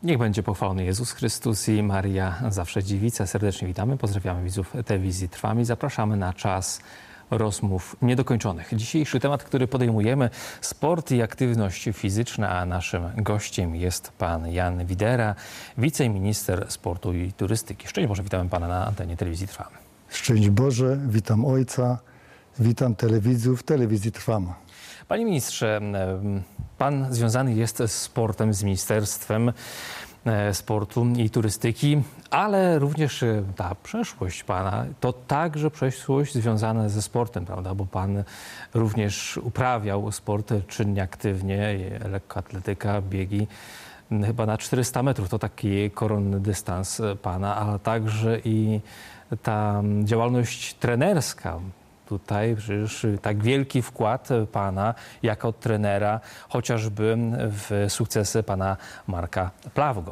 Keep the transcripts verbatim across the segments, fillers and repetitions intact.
Niech będzie pochwalony Jezus Chrystus i Maria zawsze dziewica. Serdecznie witamy, pozdrawiamy widzów telewizji Trwam i zapraszamy na czas rozmów niedokończonych. Dzisiejszy temat, który podejmujemy, sport i aktywność fizyczna, a naszym gościem jest pan Jan Widera, wiceminister sportu i turystyki. Szczęść Boże, witamy pana na antenie telewizji Trwam. Szczęść Boże, witam ojca, witam telewidzów telewizji Trwam. Panie ministrze, pan związany jest z sportem, z Ministerstwem Sportu i Turystyki, ale również ta przeszłość pana to także przeszłość związana ze sportem, prawda? Bo pan również uprawiał sport czynnie, aktywnie, lekkoatletyka, biegi, chyba na czterysta metrów, to taki koronny dystans pana, ale także i ta działalność trenerska. Tutaj przecież tak wielki wkład pana jako trenera, chociażby w sukcesy pana Marka Plawgo.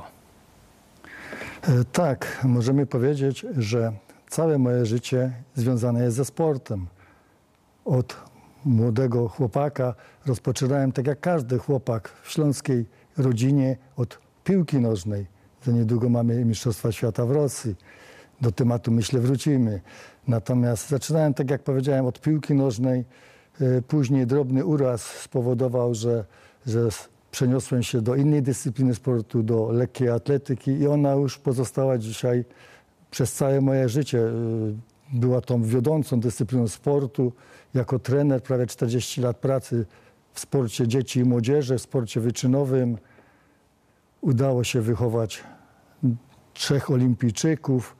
Tak, możemy powiedzieć, że całe moje życie związane jest ze sportem. Od młodego chłopaka rozpoczynałem, tak jak każdy chłopak w śląskiej rodzinie, od piłki nożnej. Za niedługo mamy Mistrzostwa Świata w Rosji. Do tematu, myślę, wrócimy. Natomiast zaczynałem, tak jak powiedziałem, od piłki nożnej. Później drobny uraz spowodował, że, że przeniosłem się do innej dyscypliny sportu, do lekkiej atletyki i ona już pozostała dzisiaj przez całe moje życie. Była tą wiodącą dyscypliną sportu. Jako trener prawie czterdzieści lat pracy w sporcie dzieci i młodzieży, w sporcie wyczynowym. Udało się wychować trzech olimpijczyków.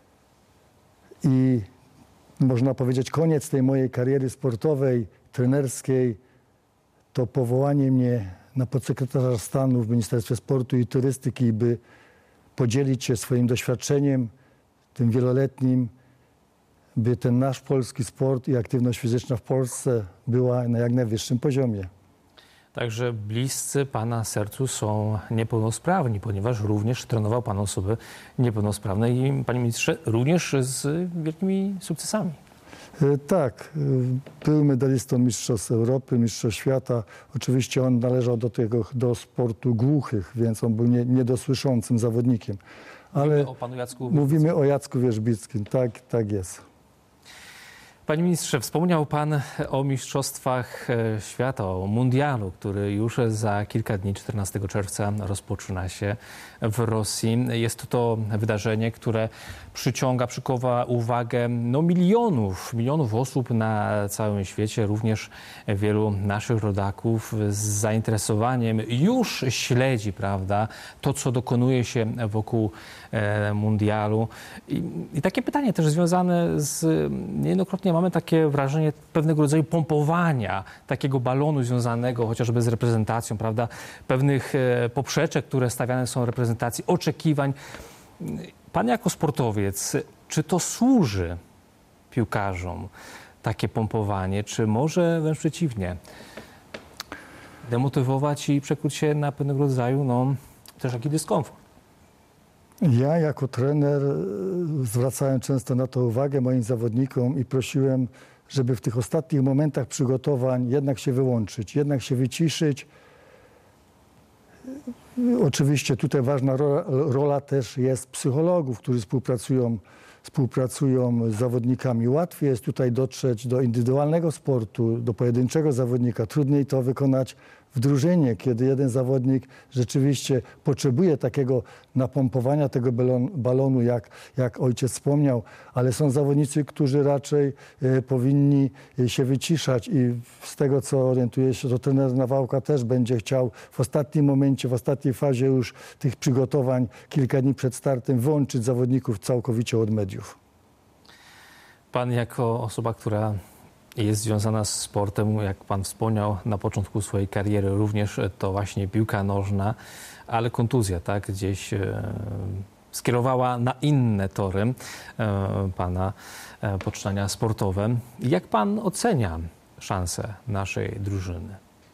I można powiedzieć, koniec tej mojej kariery sportowej, trenerskiej, to powołanie mnie na podsekretarza stanu w Ministerstwie Sportu i Turystyki, by podzielić się swoim doświadczeniem, tym wieloletnim, by ten nasz polski sport i aktywność fizyczna w Polsce była na jak najwyższym poziomie. Także bliscy pana sercu są niepełnosprawni, ponieważ również trenował pan osoby niepełnosprawne i, panie ministrze, również z wielkimi sukcesami. Tak, był medalistą Mistrzostw Europy, Mistrzostw Świata. Oczywiście on należał do tego, do sportu głuchych, więc on był nie, niedosłyszącym zawodnikiem. Ale mówimy o panu Jacku Mówimy o Jacku Wierzbickim, tak, tak jest. Panie ministrze, wspomniał pan o Mistrzostwach Świata, o mundialu, który już za kilka dni, czternastego czerwca, rozpoczyna się w Rosji. Jest to wydarzenie, które przyciąga, przykuwa uwagę no, milionów, milionów osób na całym świecie, również wielu naszych rodaków z zainteresowaniem już śledzi, prawda, to, co dokonuje się wokół e, mundialu. I, I takie pytanie też związane z, niejednokrotnie mamy takie wrażenie pewnego rodzaju pompowania takiego balonu związanego chociażby z reprezentacją, prawda, pewnych e, poprzeczek, które stawiane są reprezentacji, oczekiwań. Pan jako sportowiec, czy to służy piłkarzom, takie pompowanie, czy może wręcz przeciwnie, demotywować i przekuć się na pewnego rodzaju, no, też taki dyskomfort? Ja jako trener zwracałem często na to uwagę moim zawodnikom i prosiłem, żeby w tych ostatnich momentach przygotowań jednak się wyłączyć, jednak się wyciszyć. Oczywiście tutaj ważna rola, rola też jest psychologów, którzy współpracują, współpracują z zawodnikami. Łatwiej jest tutaj dotrzeć do indywidualnego sportu, do pojedynczego zawodnika. Trudniej to wykonać w drużynie, kiedy jeden zawodnik rzeczywiście potrzebuje takiego napompowania tego balon, balonu, jak, jak ojciec wspomniał, ale są zawodnicy, którzy raczej e, powinni się wyciszać i z tego, co orientuję się, to trener Nawałka też będzie chciał w ostatnim momencie, w ostatniej fazie już tych przygotowań, kilka dni przed startem, wyłączyć zawodników całkowicie od mediów. Pan jako osoba, która jest związana z sportem, jak pan wspomniał na początku swojej kariery, również to właśnie piłka nożna, ale kontuzja, tak, gdzieś e, skierowała na inne tory e, pana e, poczynania sportowe. Jak pan ocenia szanse naszej drużyny?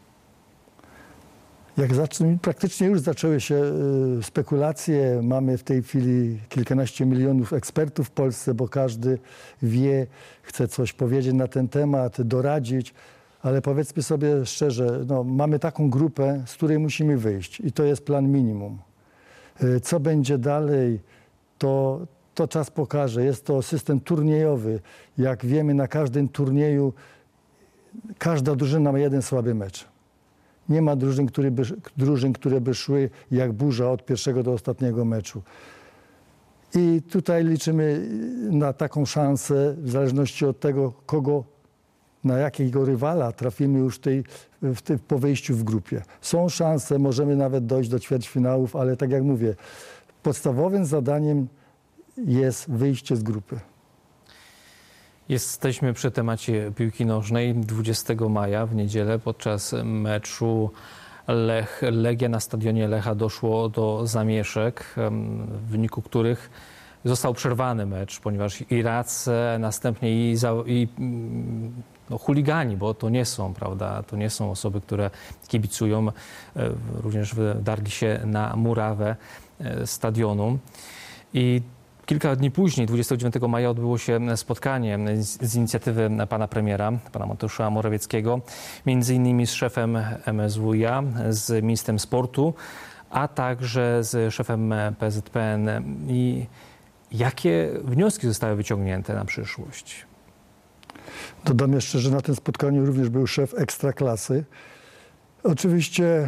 Jak zaczną, praktycznie już zaczęły się y, spekulacje. Mamy w tej chwili kilkanaście milionów ekspertów w Polsce, bo każdy wie, chce coś powiedzieć na ten temat, doradzić, ale powiedzmy sobie szczerze, no, mamy taką grupę, z której musimy wyjść i to jest plan minimum. Co będzie dalej, to, to czas pokaże. Jest to system turniejowy. Jak wiemy, na każdym turnieju każda drużyna ma jeden słaby mecz. Nie ma drużyn, które by, drużyn, które by szły jak burza od pierwszego do ostatniego meczu. I tutaj liczymy na taką szansę, w zależności od tego, kogo, na jakiego rywala trafimy już tej, w tej, po wyjściu w grupie. Są szanse, możemy nawet dojść do ćwierćfinałów, ale tak jak mówię, podstawowym zadaniem jest wyjście z grupy. Jesteśmy przy temacie piłki nożnej. dwudziestego maja w niedzielę podczas meczu Lech, Legia na stadionie Lecha doszło do zamieszek, w wyniku których został przerwany mecz, ponieważ Iracy, następnie i, za, i no, chuligani, bo to nie są, prawda, to nie są osoby, które kibicują, również wdarli się na murawę stadionu. I kilka dni później, dwudziestego dziewiątego maja, odbyło się spotkanie z, z inicjatywy pana premiera, pana Mateusza Morawieckiego, między innymi z szefem M S W iA, z ministrem sportu, a także z szefem P Z P N. I jakie wnioski zostały wyciągnięte na przyszłość? Dodam jeszcze, że na tym spotkaniu również był szef Ekstraklasy. Oczywiście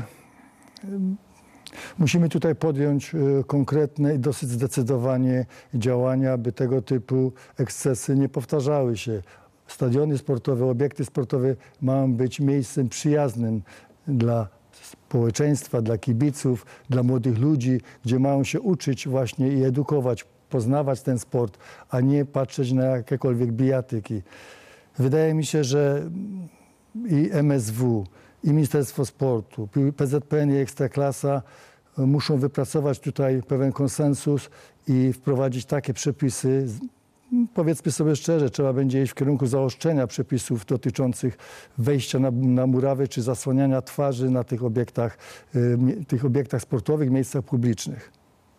musimy tutaj podjąć konkretne i dosyć zdecydowanie działania, aby tego typu ekscesy nie powtarzały się. Stadiony sportowe, obiekty sportowe mają być miejscem przyjaznym dla społeczeństwa, dla kibiców, dla młodych ludzi, gdzie mają się uczyć właśnie i edukować, poznawać ten sport, a nie patrzeć na jakiekolwiek bijatyki. Wydaje mi się, że i M S W, i Ministerstwo Sportu, P Z P N i Ekstraklasa muszą wypracować tutaj pewien konsensus i wprowadzić takie przepisy. Powiedzmy sobie szczerze, trzeba będzie iść w kierunku zaostrzenia przepisów dotyczących wejścia na, na murawy czy zasłaniania twarzy na tych obiektach, y, tych obiektach sportowych, miejscach publicznych.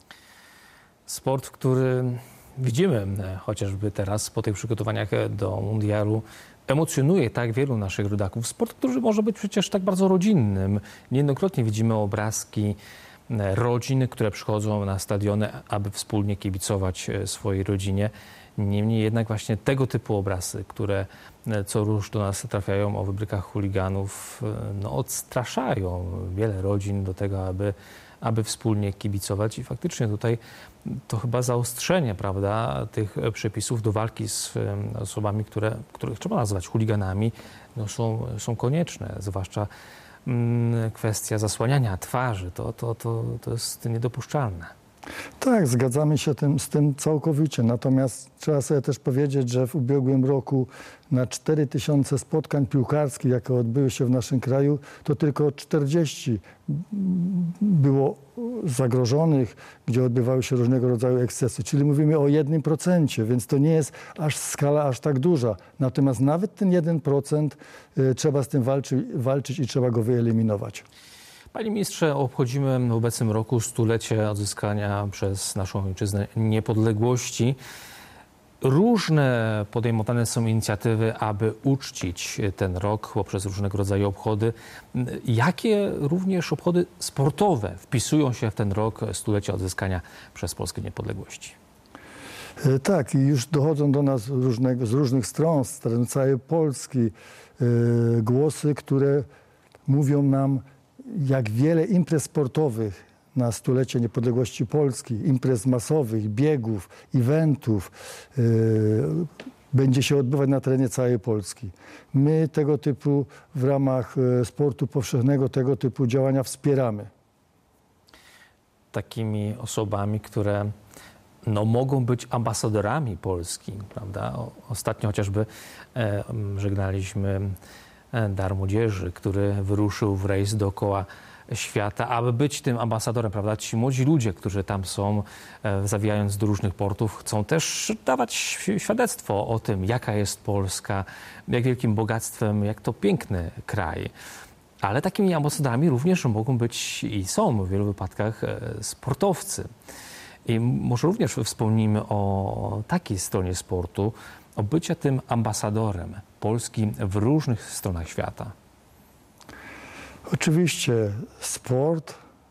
Sport, który widzimy chociażby teraz po tych przygotowaniach do mundialu, emocjonuje tak wielu naszych rodaków. Sport, który może być przecież tak bardzo rodzinnym. Niejednokrotnie widzimy obrazki rodzin, które przychodzą na stadiony, aby wspólnie kibicować swojej rodzinie. Niemniej jednak właśnie tego typu obrazy, które co rusz do nas trafiają o wybrykach chuliganów, no odstraszają wiele rodzin do tego, aby, aby wspólnie kibicować. I faktycznie tutaj to chyba zaostrzenie, prawda, tych przepisów do walki z osobami, które, których trzeba nazwać chuliganami, no są, są konieczne, zwłaszcza mm, kwestia zasłaniania twarzy. To, to, to, to jest niedopuszczalne. Tak, zgadzamy się tym, z tym całkowicie. Natomiast trzeba sobie też powiedzieć, że w ubiegłym roku na cztery tysiące spotkań piłkarskich, jakie odbyły się w naszym kraju, to tylko czterdzieści było zagrożonych, gdzie odbywały się różnego rodzaju ekscesy. Czyli mówimy o jednym procencie, więc to nie jest aż skala aż tak duża. Natomiast nawet ten jeden procent y, trzeba z tym walczy, walczyć i trzeba go wyeliminować. Panie ministrze, obchodzimy w obecnym roku stulecie odzyskania przez naszą ojczyznę niepodległości. Różne podejmowane są inicjatywy, aby uczcić ten rok poprzez różnego rodzaju obchody. Jakie również obchody sportowe wpisują się w ten rok stulecia odzyskania przez Polskę niepodległości? Tak, i już dochodzą do nas różnego, z różnych stron, z terenu całej Polski, yy, głosy, które mówią nam, jak wiele imprez sportowych na stulecie niepodległości Polski, imprez masowych, biegów, eventów yy, będzie się odbywać na terenie całej Polski. My tego typu w ramach yy, sportu powszechnego, tego typu działania wspieramy. Takimi osobami, które no, mogą być ambasadorami Polski, prawda? O, ostatnio chociażby e, żegnaliśmy Dar Młodzieży, który wyruszył w rejs dookoła świata, aby być tym ambasadorem, prawda? Ci młodzi ludzie, którzy tam są, e, zawijając do różnych portów, chcą też dawać świadectwo o tym, jaka jest Polska, jak wielkim bogactwem, jak to piękny kraj. Ale takimi ambasadorami również mogą być i są w wielu wypadkach e, sportowcy. I może również wspomnimy o takiej stronie sportu, o bycia tym ambasadorem Polski w różnych stronach świata. Oczywiście sport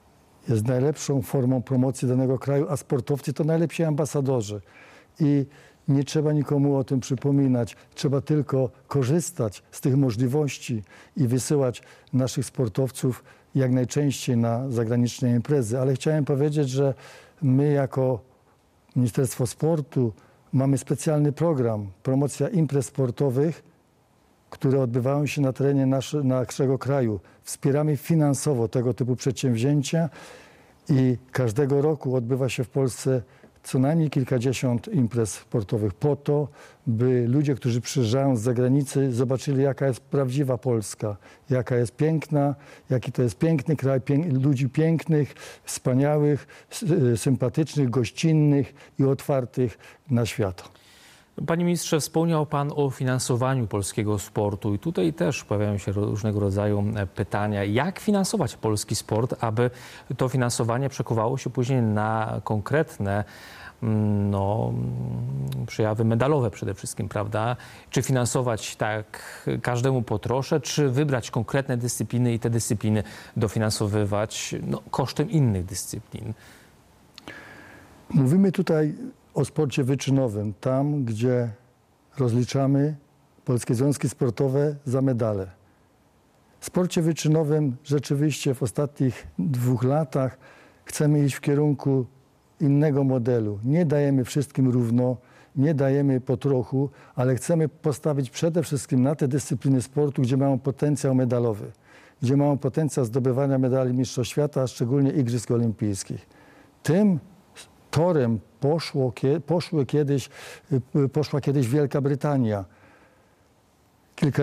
jest najlepszą formą promocji danego kraju, a sportowcy to najlepsi ambasadorzy. I nie trzeba nikomu o tym przypominać. Trzeba tylko korzystać z tych możliwości i wysyłać naszych sportowców jak najczęściej na zagraniczne imprezy. Ale chciałem powiedzieć, że my jako Ministerstwo Sportu mamy specjalny program promocja imprez sportowych, które odbywają się na terenie nasze, naszego kraju. Wspieramy finansowo tego typu przedsięwzięcia i każdego roku odbywa się w Polsce co najmniej kilkadziesiąt imprez sportowych po to, by ludzie, którzy przyjeżdżają z zagranicy, zobaczyli, jaka jest prawdziwa Polska, jaka jest piękna, jaki to jest piękny kraj, pięk, ludzi pięknych, wspaniałych, sympatycznych, gościnnych i otwartych na świat. Panie ministrze, wspomniał pan o finansowaniu polskiego sportu i tutaj też pojawiają się różnego rodzaju pytania. Jak finansować polski sport, aby to finansowanie przekuwało się później na konkretne no, przejawy medalowe przede wszystkim, prawda? Czy finansować tak każdemu po trosze, czy wybrać konkretne dyscypliny i te dyscypliny dofinansowywać no, kosztem innych dyscyplin? Mówimy tutaj o sporcie wyczynowym, tam gdzie rozliczamy polskie związki sportowe za medale. W sporcie wyczynowym rzeczywiście w ostatnich dwóch latach chcemy iść w kierunku innego modelu. Nie dajemy wszystkim równo, nie dajemy po trochu, ale chcemy postawić przede wszystkim na te dyscypliny sportu, gdzie mają potencjał medalowy, gdzie mają potencjał zdobywania medali Mistrzostw Świata, a szczególnie Igrzysk Olimpijskich. Tym torem poszło, poszły kiedyś, poszła kiedyś Wielka Brytania. Kilka,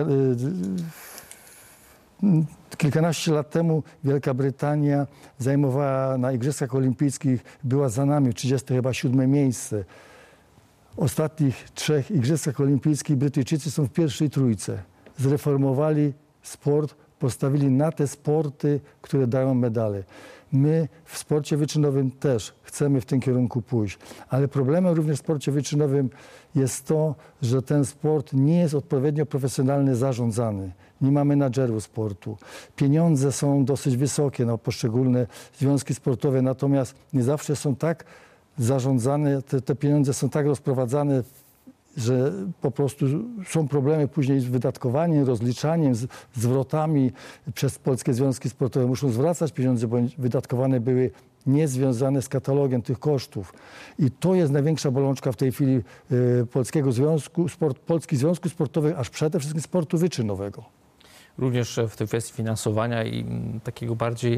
kilkanaście lat temu Wielka Brytania zajmowała na Igrzyskach Olimpijskich, była za nami, trzydzieste chyba siódme miejsce. W ostatnich trzech Igrzyskach Olimpijskich Brytyjczycy są w pierwszej trójce. Zreformowali sport, postawili na te sporty, które dają medale. My w sporcie wyczynowym też chcemy w tym kierunku pójść, ale problemem również w sporcie wyczynowym jest to, że ten sport nie jest odpowiednio profesjonalnie zarządzany. Nie ma menadżerów sportu. Pieniądze są dosyć wysokie na poszczególne związki sportowe, natomiast nie zawsze są tak zarządzane, te, te pieniądze są tak rozprowadzane, że po prostu są problemy później z wydatkowaniem, rozliczaniem, z zwrotami przez polskie związki sportowe. Muszą zwracać pieniądze, bo wydatkowane były niezwiązane z katalogiem tych kosztów. I to jest największa bolączka w tej chwili y, Polskiego Związku, sport, Polskich Związków Sportowych, aż przede wszystkim sportu wyczynowego. Również w tej kwestii finansowania i takiego bardziej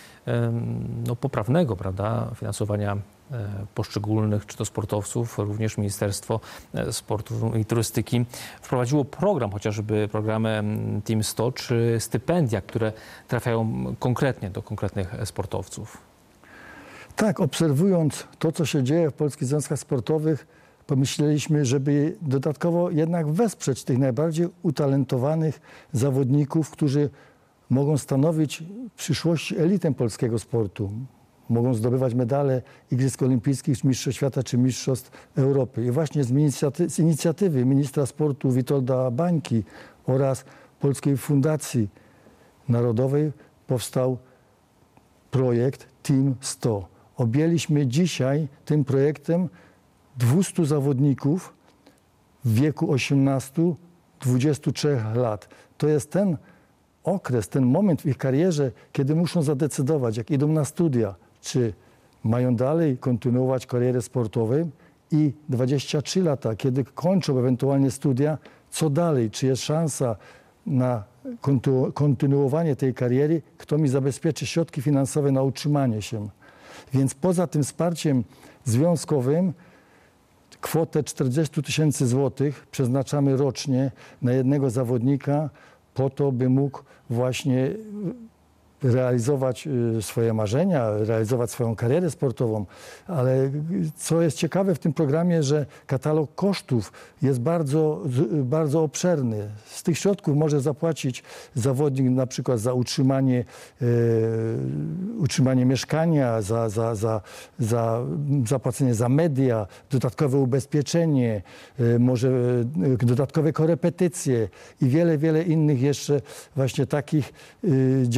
no, poprawnego, prawda, finansowania poszczególnych, czy to sportowców, również Ministerstwo Sportu i Turystyki wprowadziło program, chociażby programy Team sto, czy stypendia, które trafiają konkretnie do konkretnych sportowców. Tak, obserwując to, co się dzieje w polskich związkach sportowych, pomyśleliśmy, żeby dodatkowo jednak wesprzeć tych najbardziej utalentowanych zawodników, którzy mogą stanowić w przyszłości elitę polskiego sportu. Mogą zdobywać medale Igrzysk Olimpijskich, Mistrzostw Świata czy Mistrzostw Europy. I właśnie z, inicjaty z inicjatywy ministra sportu Witolda Bańki oraz Polskiej Fundacji Narodowej powstał projekt Team sto. Objęliśmy dzisiaj tym projektem dwieście zawodników w wieku osiemnastu do dwudziestu trzech lat. To jest ten okres, ten moment w ich karierze, kiedy muszą zadecydować, jak idą na studia, czy mają dalej kontynuować karierę sportową, i dwadzieścia trzy lata, kiedy kończą ewentualnie studia, co dalej, czy jest szansa na kontynu kontynuowanie tej kariery, kto mi zabezpieczy środki finansowe na utrzymanie się. Więc poza tym wsparciem związkowym kwotę czterdzieści tysięcy złotych przeznaczamy rocznie na jednego zawodnika po to, by mógł właśnie realizować swoje marzenia, realizować swoją karierę sportową. Ale co jest ciekawe w tym programie, że katalog kosztów jest bardzo, bardzo obszerny. Z tych środków może zapłacić zawodnik na przykład za utrzymanie, e, utrzymanie mieszkania, za, za, za, za zapłacenie za media, dodatkowe ubezpieczenie, e, może e, dodatkowe korepetycje i wiele, wiele innych jeszcze właśnie takich e, działań, które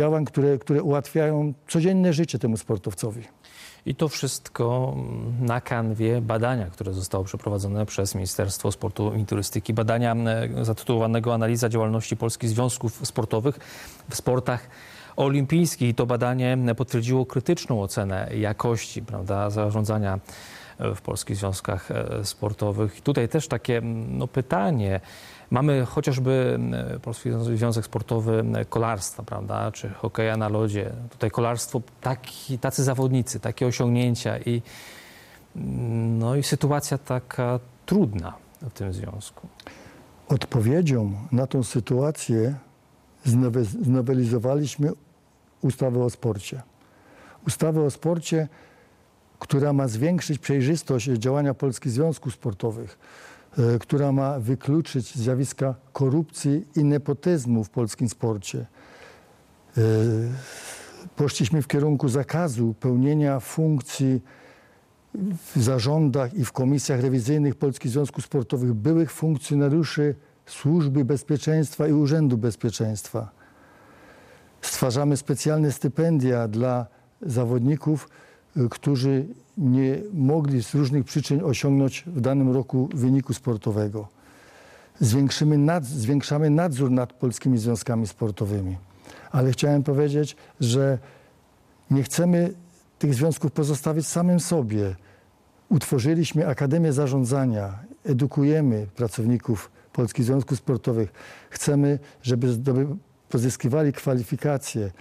które, które ułatwiają codzienne życie temu sportowcowi. I to wszystko na kanwie badania, które zostało przeprowadzone przez Ministerstwo Sportu i Turystyki. Badania zatytułowanego Analiza działalności polskich związków sportowych w sportach olimpijskich. I to badanie potwierdziło krytyczną ocenę jakości, prawda, zarządzania w polskich związkach sportowych. I tutaj też takie no, pytanie. Mamy chociażby Polski Związek Sportowy Kolarstwa, prawda, czy hokeja na lodzie. Tutaj kolarstwo, taki, tacy zawodnicy, takie osiągnięcia i, no, i sytuacja taka trudna w tym związku. Odpowiedzią na tą sytuację znowelizowaliśmy ustawę o sporcie. Ustawę o sporcie, która ma zwiększyć przejrzystość działania Polskich Związków Sportowych, która ma wykluczyć zjawiska korupcji i nepotyzmu w polskim sporcie. Poszliśmy w kierunku zakazu pełnienia funkcji w zarządach i w komisjach rewizyjnych Polskich Związków Sportowych byłych funkcjonariuszy Służby Bezpieczeństwa i Urzędu Bezpieczeństwa. Stwarzamy specjalne stypendia dla zawodników, którzy nie mogli z różnych przyczyn osiągnąć w danym roku wyniku sportowego. Zwiększymy nad, zwiększamy nadzór nad polskimi związkami sportowymi. Ale chciałem powiedzieć, że nie chcemy tych związków pozostawić samym sobie. Utworzyliśmy Akademię Zarządzania, edukujemy pracowników Polskich Związków Sportowych. Chcemy, żeby pozyskiwali kwalifikacje.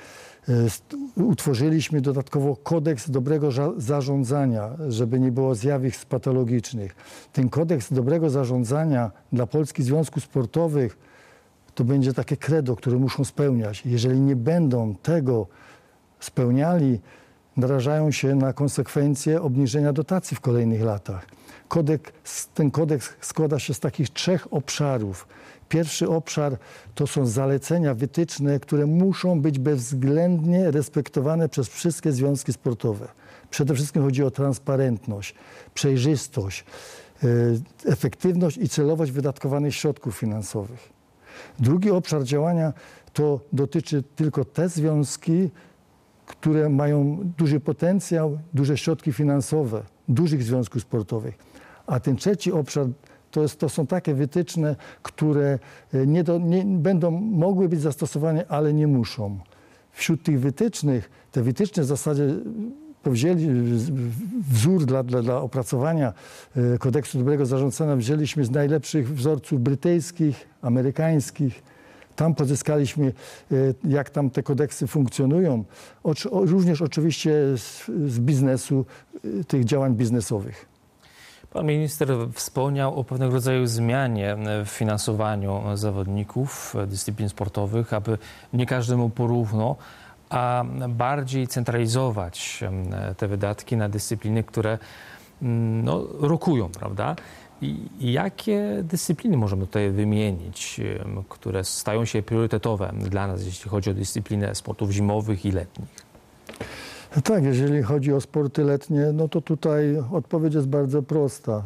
Utworzyliśmy dodatkowo kodeks dobrego zarządzania, żeby nie było zjawisk patologicznych. Ten kodeks dobrego zarządzania dla Polskich Związków Sportowych to będzie takie credo, które muszą spełniać. Jeżeli nie będą tego spełniali, narażają się na konsekwencje obniżenia dotacji w kolejnych latach. Kodeks, ten kodeks składa się z takich trzech obszarów. Pierwszy obszar to są zalecenia, wytyczne, które muszą być bezwzględnie respektowane przez wszystkie związki sportowe. Przede wszystkim chodzi o transparentność, przejrzystość, efektywność i celowość wydatkowanych środków finansowych. Drugi obszar działania to dotyczy tylko te związki, które mają duży potencjał, duże środki finansowe, dużych związków sportowych. A ten trzeci obszar to, jest, to są takie wytyczne, które nie, do, nie będą mogły być zastosowane, ale nie muszą. Wśród tych wytycznych, te wytyczne w zasadzie powzięli wzór dla, dla, dla opracowania kodeksu dobrego zarządzania wzięliśmy z najlepszych wzorców brytyjskich, amerykańskich. Tam pozyskaliśmy, jak tam te kodeksy funkcjonują, również oczywiście z, z biznesu, tych działań biznesowych. Pan minister wspomniał o pewnego rodzaju zmianie w finansowaniu zawodników dyscyplin sportowych, aby nie każdemu porówno, a bardziej centralizować te wydatki na dyscypliny, które no, rokują, prawda? I jakie dyscypliny możemy tutaj wymienić, które stają się priorytetowe dla nas, jeśli chodzi o dyscyplinę sportów zimowych i letnich? Tak, jeżeli chodzi o sporty letnie, no to tutaj odpowiedź jest bardzo prosta.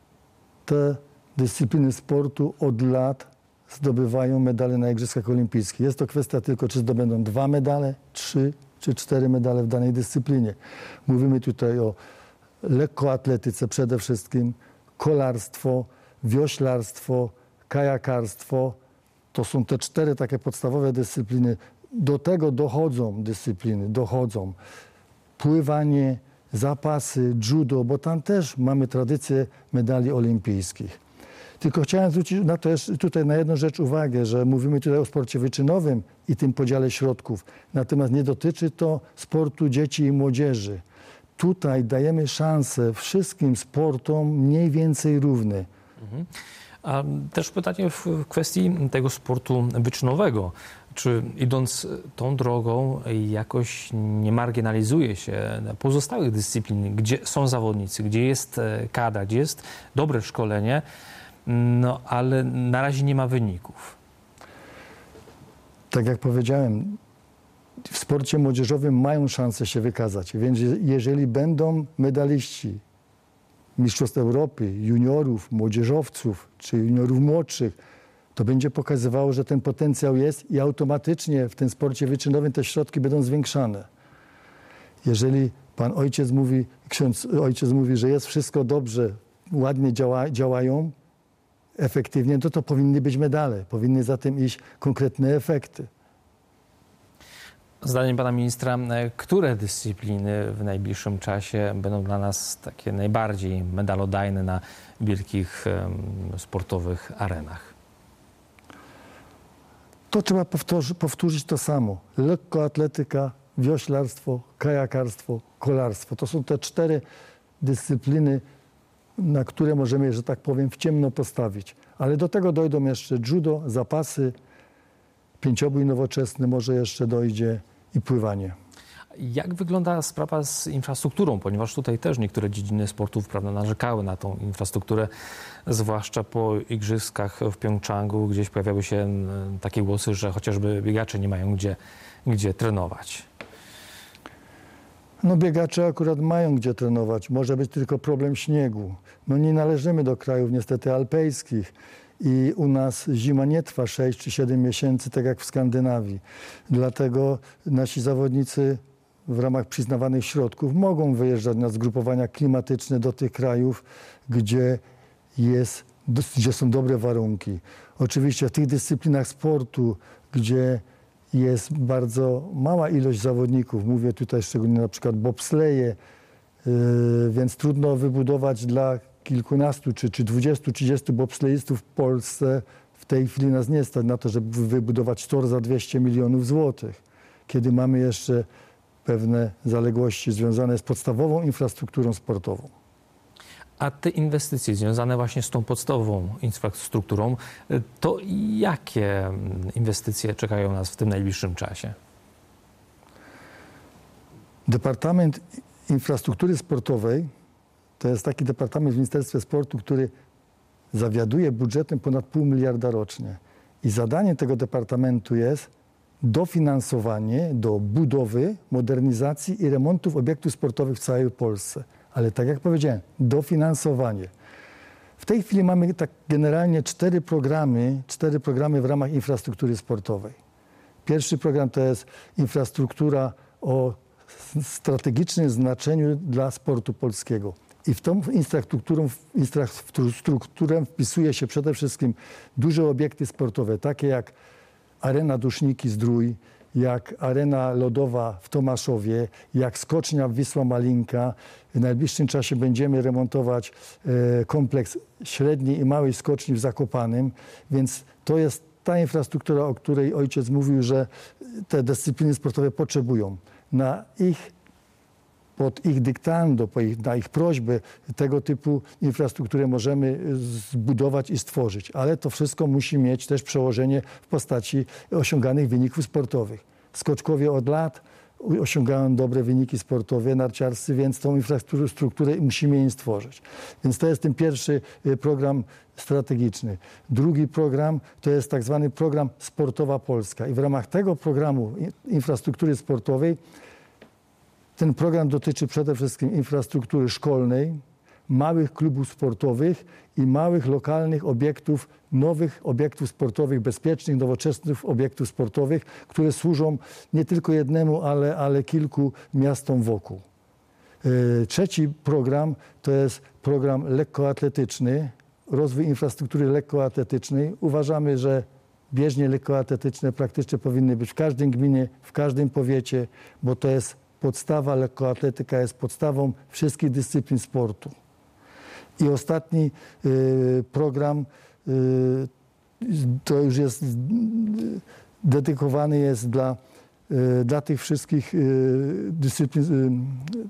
Te dyscypliny sportu od lat zdobywają medale na Igrzyskach Olimpijskich. Jest to kwestia tylko, czy zdobędą dwa medale, trzy czy cztery medale w danej dyscyplinie. Mówimy tutaj o lekkoatletyce przede wszystkim, kolarstwo, wioślarstwo, kajakarstwo. To są te cztery takie podstawowe dyscypliny. Do tego dochodzą dyscypliny, dochodzą pływanie, zapasy, judo, bo tam też mamy tradycję medali olimpijskich. Tylko chciałem zwrócić na to jeszcze tutaj na jedną rzecz uwagę, że mówimy tutaj o sporcie wyczynowym i tym podziale środków. Natomiast nie dotyczy to sportu dzieci i młodzieży. Tutaj dajemy szansę wszystkim sportom mniej więcej równy. Mhm. A też pytanie w kwestii tego sportu wyczynowego. Czy idąc tą drogą jakoś nie marginalizuje się pozostałych dyscyplin, gdzie są zawodnicy, gdzie jest kadra, gdzie jest dobre szkolenie, no ale na razie nie ma wyników? Tak jak powiedziałem, w sporcie młodzieżowym mają szansę się wykazać, więc jeżeli będą medaliści Mistrzostw Europy, juniorów, młodzieżowców czy juniorów młodszych, To będzie pokazywało, że ten potencjał jest i automatycznie w tym sporcie wyczynowym te środki będą zwiększane. Jeżeli pan ojciec mówi, ksiądz ojciec mówi, że jest wszystko dobrze, ładnie działa, działają, efektywnie, to to powinny być medale, powinny za tym iść konkretne efekty. Zdaniem pana ministra, które dyscypliny w najbliższym czasie będą dla nas takie najbardziej medalodajne na wielkich um, sportowych arenach? To trzeba powtórzyć, powtórzyć to samo. Lekkoatletyka, wioślarstwo, kajakarstwo, kolarstwo. To są te cztery dyscypliny, na które możemy, że tak powiem, w ciemno postawić. Ale do tego dojdą jeszcze judo, zapasy, pięciobój nowoczesny może jeszcze dojdzie i pływanie. Jak wygląda sprawa z infrastrukturą? Ponieważ tutaj też niektóre dziedziny sportów, prawda, narzekały na tą infrastrukturę, zwłaszcza po igrzyskach w Pjongczangu. Gdzieś pojawiały się takie głosy, że chociażby biegacze nie mają gdzie, gdzie trenować. No biegacze akurat mają gdzie trenować. Może być tylko problem śniegu. No nie należymy do krajów niestety alpejskich i u nas zima nie trwa sześć czy siedem miesięcy, tak jak w Skandynawii. Dlatego nasi zawodnicy w ramach przyznawanych środków mogą wyjeżdżać na zgrupowania klimatyczne do tych krajów, gdzie, jest, gdzie są dobre warunki. Oczywiście w tych dyscyplinach sportu, gdzie jest bardzo mała ilość zawodników, mówię tutaj szczególnie na przykład bobsleje, yy, więc trudno wybudować dla kilkunastu czy, czy dwudziestu, trzydziestu bobsleistów w Polsce. W tej chwili nas nie stać na to, żeby wybudować tor za dwieście milionów złotych, kiedy mamy jeszcze pewne zaległości związane z podstawową infrastrukturą sportową. A te inwestycje związane właśnie z tą podstawową infrastrukturą, to jakie inwestycje czekają nas w tym najbliższym czasie? Departament Infrastruktury Sportowej to jest taki departament w Ministerstwie Sportu, który zawiaduje budżetem ponad pół miliarda rocznie. I zadaniem tego departamentu jest dofinansowanie do budowy, modernizacji i remontów obiektów sportowych w całej Polsce. Ale tak jak powiedziałem, dofinansowanie. W tej chwili mamy tak generalnie cztery programy, cztery programy w ramach infrastruktury sportowej. Pierwszy program to jest infrastruktura o strategicznym znaczeniu dla sportu polskiego. I w tą infrastrukturę, infrastrukturę wpisuje się przede wszystkim duże obiekty sportowe, takie jak Arena Duszniki-Zdrój, jak arena lodowa w Tomaszowie, jak skocznia Wisła Malinka. W najbliższym czasie będziemy remontować e, kompleks średniej i małej skoczni w Zakopanem, więc to jest ta infrastruktura, o której ojciec mówił, że te dyscypliny sportowe potrzebują. Na ich, pod ich dyktando, po ich, na ich prośbę tego typu infrastrukturę możemy zbudować i stworzyć. Ale to wszystko musi mieć też przełożenie w postaci osiąganych wyników sportowych. Skoczkowie od lat osiągają dobre wyniki sportowe, narciarscy, więc tą infrastrukturę musimy im stworzyć. Więc to jest ten pierwszy program strategiczny. Drugi program to jest tak zwany program Sportowa Polska. I w ramach tego programu infrastruktury sportowej ten program dotyczy przede wszystkim infrastruktury szkolnej, małych klubów sportowych i małych lokalnych obiektów, nowych obiektów sportowych, bezpiecznych, nowoczesnych obiektów sportowych, które służą nie tylko jednemu, ale, ale kilku miastom wokół. Trzeci program to jest program lekkoatletyczny, rozwój infrastruktury lekkoatletycznej. Uważamy, że bieżnie lekkoatletyczne praktycznie powinny być w każdym gminie, w każdym powiecie, bo to jest podstawa, lekkoatletyka jest podstawą wszystkich dyscyplin sportu. I ostatni y, program y, to już jest y, dedykowany jest dla, y, dla tych wszystkich y, dyscyplin.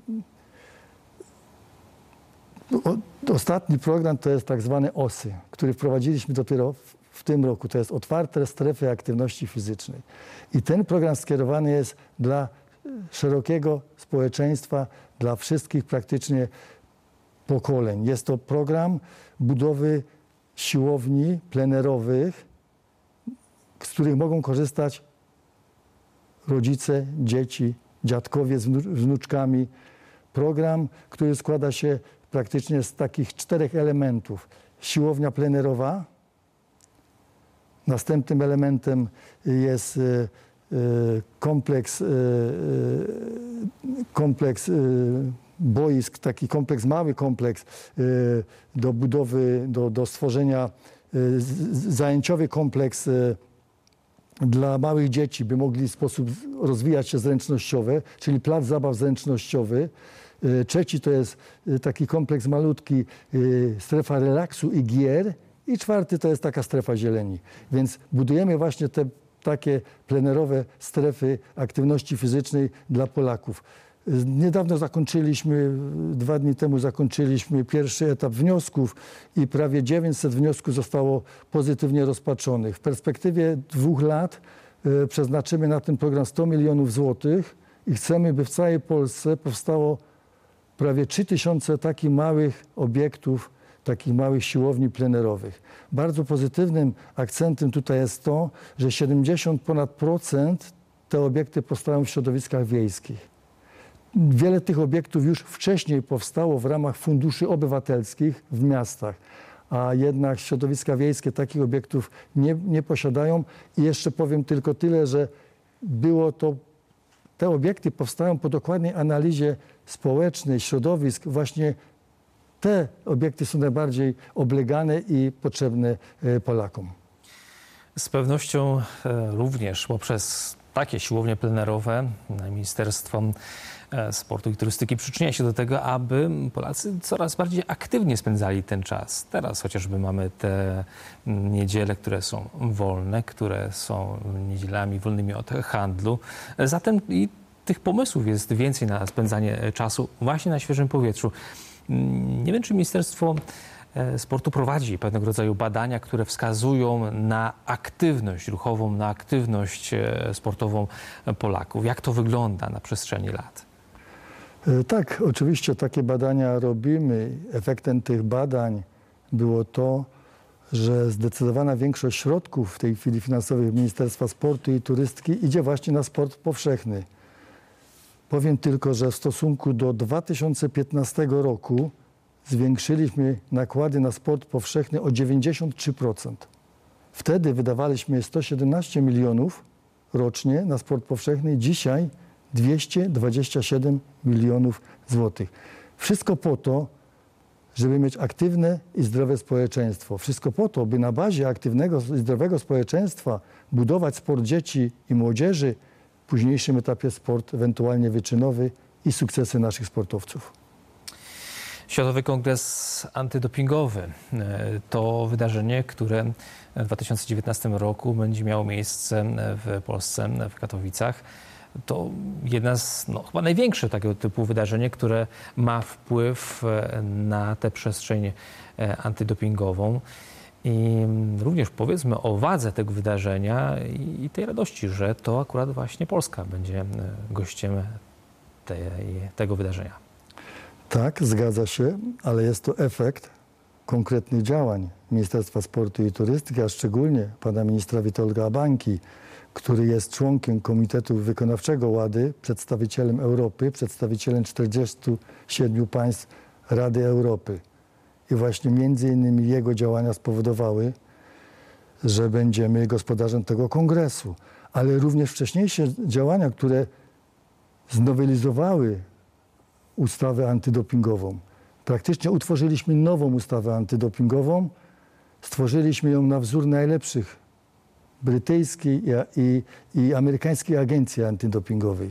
Y, o, ostatni program to jest tak zwany O S Y, który wprowadziliśmy dopiero w, w tym roku. To jest otwarte strefy aktywności fizycznej. I ten program skierowany jest dla szerokiego społeczeństwa, dla wszystkich praktycznie pokoleń. Jest to program budowy siłowni plenerowych, z których mogą korzystać rodzice, dzieci, dziadkowie z wnuczkami. Program, który składa się praktycznie z takich czterech elementów. Siłownia plenerowa, Następnym elementem jest kompleks, kompleks boisk, taki kompleks, mały kompleks do budowy, do, do stworzenia, zajęciowy kompleks dla małych dzieci, by mogli w sposób rozwijać się zręcznościowe, czyli plac zabaw zręcznościowy. Trzeci to jest taki kompleks malutki, strefa relaksu i gier. I czwarty to jest taka strefa zieleni. Więc budujemy właśnie te takie plenerowe strefy aktywności fizycznej dla Polaków. Niedawno zakończyliśmy, dwa dni temu zakończyliśmy pierwszy etap wniosków i prawie dziewięćset wniosków zostało pozytywnie rozpatrzonych. W perspektywie dwóch lat y, przeznaczymy na ten program sto milionów złotych i chcemy, by w całej Polsce powstało prawie trzy tysiące takich małych obiektów, takich małych siłowni plenerowych. Bardzo pozytywnym akcentem tutaj jest to, że siedemdziesiąt ponad procent te obiekty powstają w środowiskach wiejskich. Wiele tych obiektów już wcześniej powstało w ramach funduszy obywatelskich w miastach, a jednak środowiska wiejskie takich obiektów nie, nie posiadają. I jeszcze powiem tylko tyle, że było to, te obiekty powstają po dokładnej analizie społecznej, środowisk. Właśnie te obiekty są najbardziej oblegane i potrzebne Polakom. Z pewnością również poprzez takie siłownie plenerowe Ministerstwo Sportu i Turystyki przyczynia się do tego, aby Polacy coraz bardziej aktywnie spędzali ten czas. Teraz chociażby mamy te niedziele, które są wolne, które są niedzielami wolnymi od handlu. Zatem i tych pomysłów jest więcej na spędzanie czasu właśnie na świeżym powietrzu. Nie wiem, czy Ministerstwo Sportu prowadzi pewnego rodzaju badania, które wskazują na aktywność ruchową, na aktywność sportową Polaków. Jak to wygląda na przestrzeni lat? Tak, oczywiście takie badania robimy. Efektem tych badań było to, że zdecydowana większość środków w tej chwili finansowych Ministerstwa Sportu i Turystyki idzie właśnie na sport powszechny. Powiem tylko, że w stosunku do dwa tysiące piętnastego roku zwiększyliśmy nakłady na sport powszechny o dziewięćdziesiąt trzy procent. Wtedy wydawaliśmy sto siedemnaście milionów rocznie na sport powszechny, dzisiaj dwieście dwadzieścia siedem milionów złotych. Wszystko po to, żeby mieć aktywne i zdrowe społeczeństwo. Wszystko po to, by na bazie aktywnego i zdrowego społeczeństwa budować sport dzieci i młodzieży, w późniejszym etapie sport ewentualnie wyczynowy i sukcesy naszych sportowców. Światowy Kongres Antydopingowy to wydarzenie, które w dwa tysiące dziewiętnastym roku będzie miało miejsce w Polsce, w Katowicach. To jedna z no, chyba największych takiego typu wydarzenie, które ma wpływ na tę przestrzeń antydopingową. I również powiedzmy o wadze tego wydarzenia i tej radości, że to akurat właśnie Polska będzie gościem tej, tego wydarzenia. Tak, zgadza się, ale jest to efekt konkretnych działań Ministerstwa Sportu i Turystyki, a szczególnie pana ministra Witolda Bańki, który jest członkiem Komitetu Wykonawczego WADY, przedstawicielem Europy, przedstawicielem czterdziestu siedmiu państw Rady Europy. I właśnie między innymi jego działania spowodowały, że będziemy gospodarzem tego kongresu. Ale również wcześniejsze działania, które znowelizowały ustawę antydopingową. Praktycznie utworzyliśmy nową ustawę antydopingową, stworzyliśmy ją na wzór najlepszych brytyjskiej i, i, i amerykańskiej agencji antydopingowej.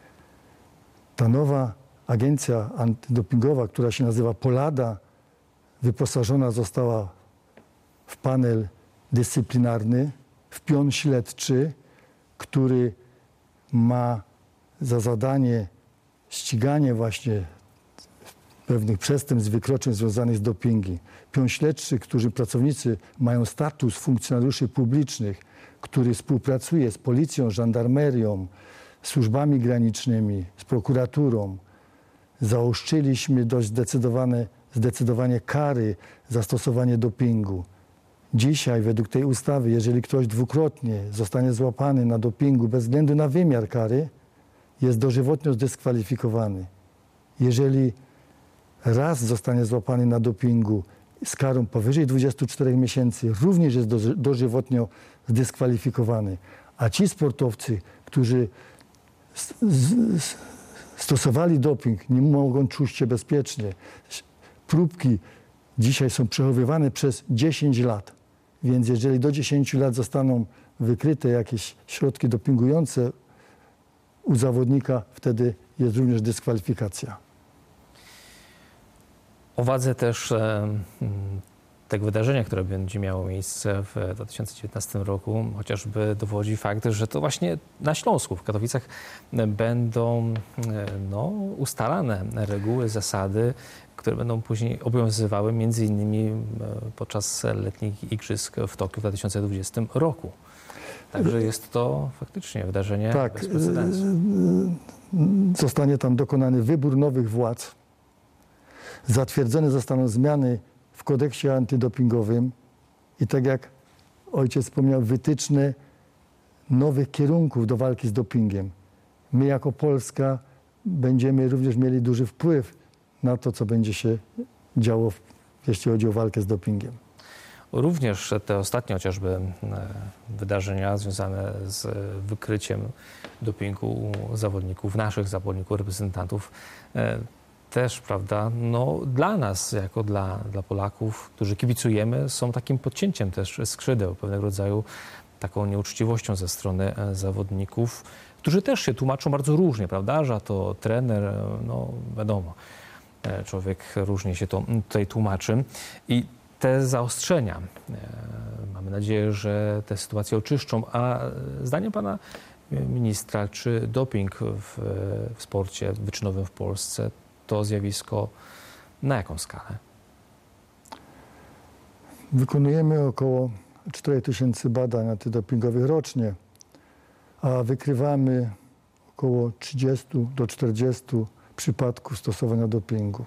Ta nowa agencja antydopingowa, która się nazywa POLADA, wyposażona została w panel dyscyplinarny, w pion śledczy, który ma za zadanie ściganie właśnie pewnych przestępstw, wykroczeń związanych z dopingiem. Pion śledczy, którzy pracownicy mają status funkcjonariuszy publicznych, który współpracuje z policją, żandarmerią, służbami granicznymi, z prokuraturą. Zaostrzyliśmy dość zdecydowane, zdecydowanie kary za stosowanie dopingu. Dzisiaj według tej ustawy, jeżeli ktoś dwukrotnie zostanie złapany na dopingu bez względu na wymiar kary, jest dożywotnio zdyskwalifikowany. Jeżeli raz zostanie złapany na dopingu z karą powyżej dwudziestu czterech miesięcy, również jest dożywotnio zdyskwalifikowany. A ci sportowcy, którzy z, z, stosowali doping, nie mogą czuć się bezpiecznie. Próbki dzisiaj są przechowywane przez dziesięć lat. Więc jeżeli do dziesięciu lat zostaną wykryte jakieś środki dopingujące u zawodnika, wtedy jest również dyskwalifikacja. O wadze też e, tego wydarzenia, które będzie miało miejsce w dwa tysiące dziewiętnastym roku, chociażby dowodzi fakt, że to właśnie na Śląsku, w Katowicach będą e, no, ustalane reguły, zasady, które będą później obowiązywały między innymi podczas letnich igrzysk w Tokiu w dwa tysiące dwudziestym roku. Także jest to faktycznie wydarzenie tak, bez precedensu. Zostanie tam dokonany wybór nowych władz. Zatwierdzone zostaną zmiany w kodeksie antydopingowym i tak jak ojciec wspomniał, wytyczne nowych kierunków do walki z dopingiem. My jako Polska będziemy również mieli duży wpływ na to, co będzie się działo, jeśli chodzi o walkę z dopingiem. Również te ostatnie chociażby wydarzenia związane z wykryciem dopingu u zawodników, naszych zawodników, reprezentantów, też, prawda, no dla nas, jako dla, dla Polaków, którzy kibicujemy, są takim podcięciem też skrzydeł, pewnego rodzaju taką nieuczciwością ze strony zawodników, którzy też się tłumaczą bardzo różnie, prawda, że to trener, no wiadomo, człowiek różnie się to tutaj tłumaczy. I te zaostrzenia, mamy nadzieję, że te sytuacje oczyszczą. A zdaniem pana ministra, czy doping w, w sporcie wyczynowym w Polsce to zjawisko na jaką skalę? Wykonujemy około cztery tysiące badań antydopingowych rocznie, a wykrywamy około trzydzieści do czterdziestu przypadków stosowania dopingu.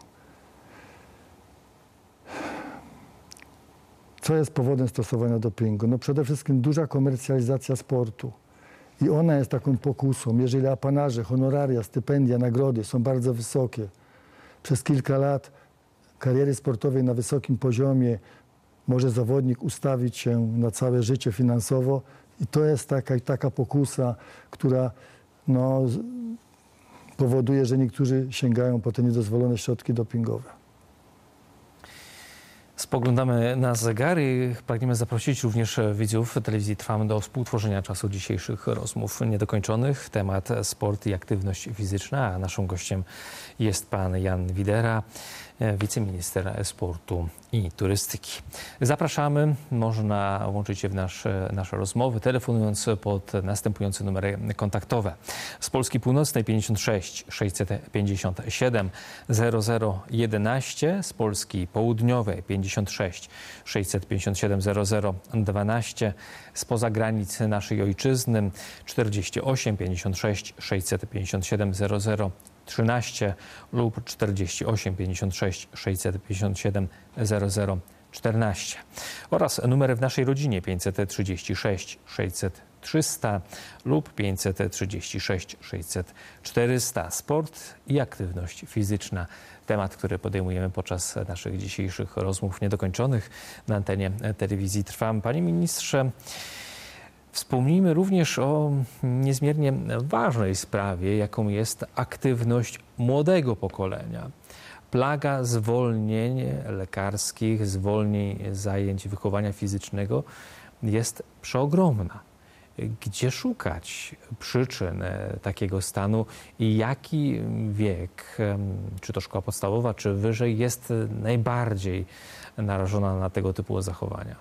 Co jest powodem stosowania dopingu? No przede wszystkim duża komercjalizacja sportu. I ona jest taką pokusą. Jeżeli apanarze, honoraria, stypendia, nagrody są bardzo wysokie, przez kilka lat kariery sportowej na wysokim poziomie może zawodnik ustawić się na całe życie finansowo i to jest taka, taka pokusa, która no, powoduje, że niektórzy sięgają po te niedozwolone środki dopingowe. Spoglądamy na zegary. Pragniemy zaprosić również widzów telewizji Trwam do współtworzenia czasu dzisiejszych rozmów niedokończonych. Temat sport i aktywność fizyczna, a naszym gościem jest pan Jan Widera, wiceminister sportu i turystyki. Zapraszamy. Można łączyć się w nasze, nasze rozmowy, telefonując pod następujące numery kontaktowe. Z Polski Północnej pięćdziesiąt sześć sześćset pięćdziesiąt siedem zero zero jedenaście, z Polski Południowej pięćdziesiąt sześć sześćset pięćdziesiąt siedem zero zero dwanaście, spoza granic naszej ojczyzny czterdzieści osiem pięćdziesiąt sześć sześćset pięćdziesiąt siedem zero zero trzynaście lub czterdzieści osiem pięćdziesiąt sześć sześćset pięćdziesiąt siedem zero zero czternaście oraz numery w naszej rodzinie pięćset trzydzieści sześć sześćset trzysta lub pięćset trzydzieści sześć sześćset czterysta. Sport i aktywność fizyczna. Temat, który podejmujemy podczas naszych dzisiejszych rozmów niedokończonych na antenie telewizji Trwam. Panie ministrze, wspomnijmy również o niezmiernie ważnej sprawie, jaką jest aktywność młodego pokolenia. Plaga zwolnień lekarskich, zwolnień zajęć wychowania fizycznego jest przeogromna. Gdzie szukać przyczyn takiego stanu i jaki wiek, czy to szkoła podstawowa, czy wyżej, jest najbardziej narażona na tego typu zachowania?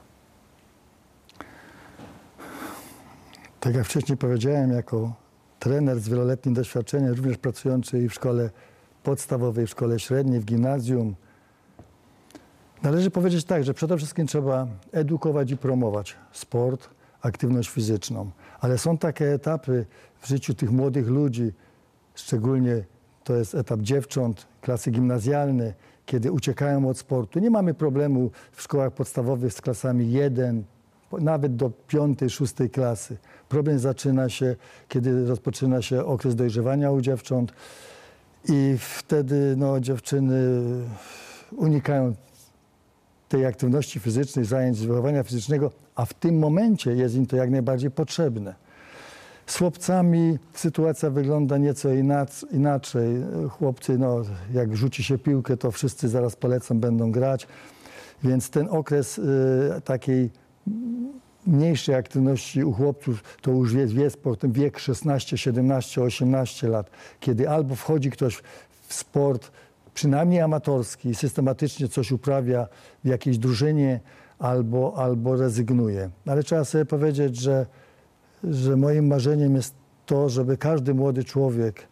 Tak jak wcześniej powiedziałem, jako trener z wieloletnim doświadczeniem, również pracujący i w szkole podstawowej, w szkole średniej, w gimnazjum, należy powiedzieć tak, że przede wszystkim trzeba edukować i promować sport, aktywność fizyczną. Ale są takie etapy w życiu tych młodych ludzi, szczególnie to jest etap dziewcząt, klasy gimnazjalne, kiedy uciekają od sportu. Nie mamy problemu w szkołach podstawowych z klasami jeden, nawet do piątej, szóstej klasy. Problem zaczyna się, kiedy rozpoczyna się okres dojrzewania u dziewcząt i wtedy no, dziewczyny unikają tej aktywności fizycznej, zajęć z wychowania fizycznego, a w tym momencie jest im to jak najbardziej potrzebne. Z chłopcami sytuacja wygląda nieco inaczej. Chłopcy, no, jak rzuci się piłkę, to wszyscy zaraz polecą, będą grać. Więc ten okres y, takiej mniejszej aktywności u chłopców to już jest, jest potem wiek szesnaście, siedemnaście, osiemnaście lat, kiedy albo wchodzi ktoś w sport, przynajmniej amatorski, systematycznie coś uprawia w jakiejś drużynie, albo, albo rezygnuje. Ale trzeba sobie powiedzieć, że, że moim marzeniem jest to, żeby każdy młody człowiek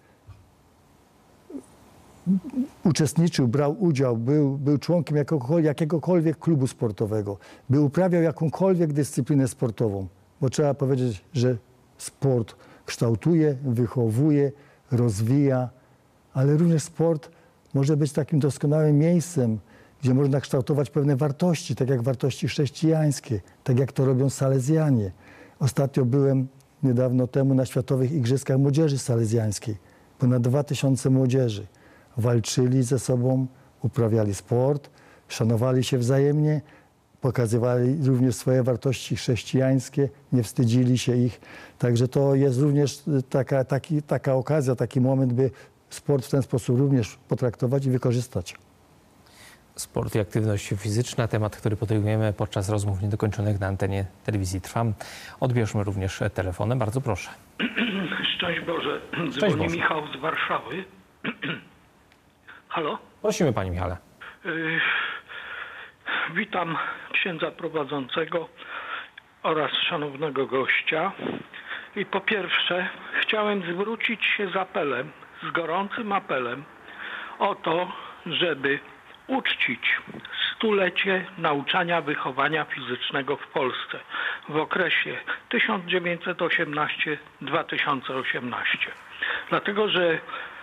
uczestniczył, brał udział, był, był członkiem jakiegokolwiek, jakiegokolwiek klubu sportowego, by uprawiał jakąkolwiek dyscyplinę sportową. Bo trzeba powiedzieć, że sport kształtuje, wychowuje, rozwija, ale również sport może być takim doskonałym miejscem, gdzie można kształtować pewne wartości, tak jak wartości chrześcijańskie, tak jak to robią Salezjanie. Ostatnio byłem niedawno temu na Światowych Igrzyskach Młodzieży Salezjańskiej. Ponad dwa tysiące młodzieży. Walczyli ze sobą, uprawiali sport, szanowali się wzajemnie, pokazywali również swoje wartości chrześcijańskie, nie wstydzili się ich. Także to jest również taka, taki, taka okazja, taki moment, by sport w ten sposób również potraktować i wykorzystać. Sport i aktywność fizyczna, temat, który podejmujemy podczas rozmów niedokończonych na antenie telewizji Trwam. Odbierzmy również telefonem. Bardzo proszę. Szczęść Boże. Szczęść Dzwoni Boże. Michał z Warszawy. Halo? Prosimy, panie Michale. Y, witam księdza prowadzącego oraz szanownego gościa. I po pierwsze chciałem zwrócić się z apelem, z gorącym apelem o to, żeby uczcić stulecie nauczania wychowania fizycznego w Polsce w okresie tysiąc dziewięćset osiemnasty do dwa tysiące osiemnastego. Dlatego, że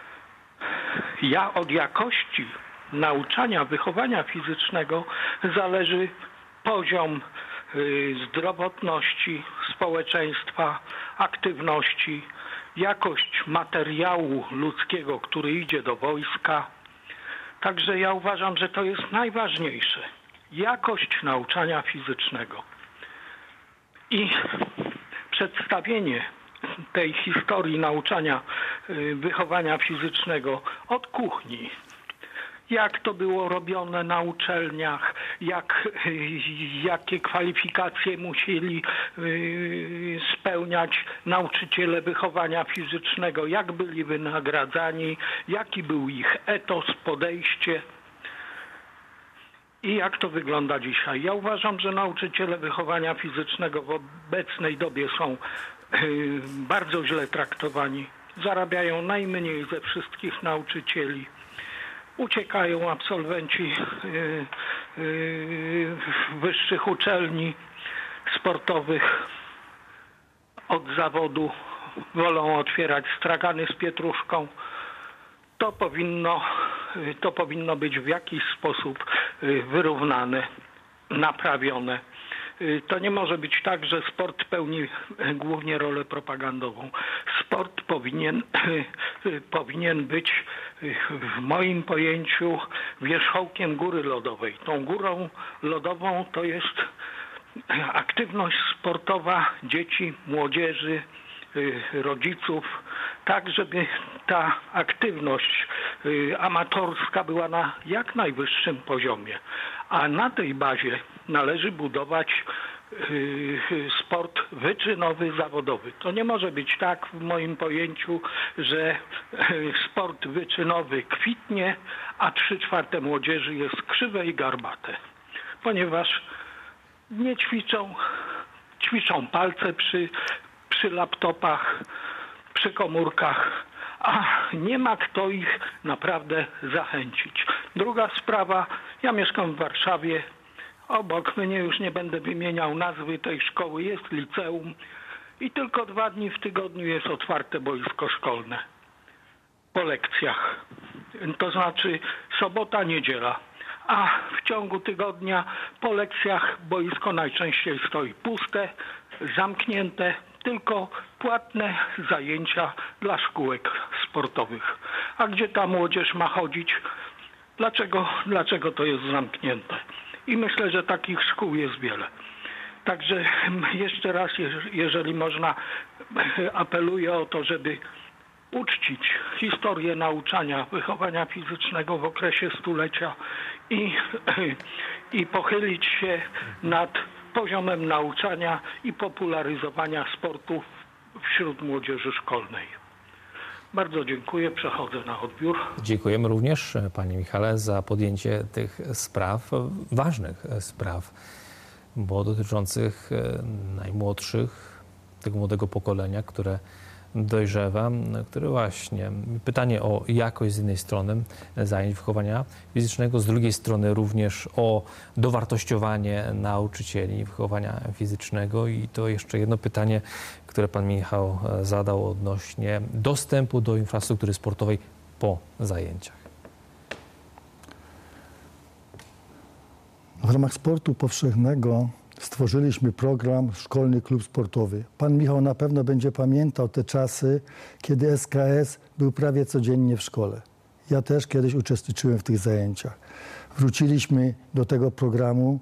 ja od jakości nauczania wychowania fizycznego zależy poziom y, zdrowotności społeczeństwa, aktywności, jakość materiału ludzkiego, który idzie do wojska. Także ja uważam, że to jest najważniejsze. Jakość nauczania fizycznego. I przedstawienie tej historii nauczania y, wychowania fizycznego od kuchni. Jak to było robione na uczelniach, jak, y, jakie kwalifikacje musieli y, spełniać nauczyciele wychowania fizycznego, jak byli wynagradzani, jaki był ich etos, podejście i jak to wygląda dzisiaj. Ja uważam, że nauczyciele wychowania fizycznego w obecnej dobie są y, bardzo źle traktowani. Zarabiają najmniej ze wszystkich nauczycieli. Uciekają absolwenci y, y, wyższych uczelni sportowych od zawodu. Wolą otwierać stragany z pietruszką. To powinno, to powinno być w jakiś sposób wyrównane, naprawione. To nie może być tak, że sport pełni głównie rolę propagandową. Sport powinien, powinien być w moim pojęciu wierzchołkiem góry lodowej. Tą górą lodową to jest aktywność sportowa dzieci, młodzieży, rodziców, tak żeby ta aktywność amatorska była na jak najwyższym poziomie. A na tej bazie należy budować sport wyczynowy, zawodowy. To nie może być tak w moim pojęciu, że sport wyczynowy kwitnie, a trzy czwarte młodzieży jest krzywe i garbate. Ponieważ nie ćwiczą, ćwiczą palce przy, przy laptopach, przy komórkach, a nie ma kto ich naprawdę zachęcić. Druga sprawa, ja mieszkam w Warszawie, obok mnie, już nie będę wymieniał nazwy tej szkoły, jest liceum i tylko dwa dni w tygodniu jest otwarte boisko szkolne po lekcjach. To znaczy sobota, niedziela. A w ciągu tygodnia po lekcjach boisko najczęściej stoi puste, zamknięte, tylko płatne zajęcia dla szkółek sportowych. A gdzie ta młodzież ma chodzić? Dlaczego, dlaczego to jest zamknięte? I myślę, że takich szkół jest wiele. Także jeszcze raz, jeżeli można, apeluję o to, żeby uczcić historię nauczania wychowania fizycznego w okresie stulecia i, i pochylić się nad poziomem nauczania i popularyzowania sportu wśród młodzieży szkolnej. Bardzo dziękuję. Przechodzę na odbiór. Dziękujemy również, panie Michale, za podjęcie tych spraw, ważnych spraw, bo dotyczących najmłodszych, tego młodego pokolenia, które dojrzewa, które właśnie pytanie o jakość z jednej strony zajęć wychowania fizycznego, z drugiej strony również o dowartościowanie nauczycieli wychowania fizycznego i to jeszcze jedno pytanie, które pan Michał zadał odnośnie dostępu do infrastruktury sportowej po zajęciach. W ramach sportu powszechnego stworzyliśmy program Szkolny Klub Sportowy. Pan Michał na pewno będzie pamiętał te czasy, kiedy S K S był prawie codziennie w szkole. Ja też kiedyś uczestniczyłem w tych zajęciach. Wróciliśmy do tego programu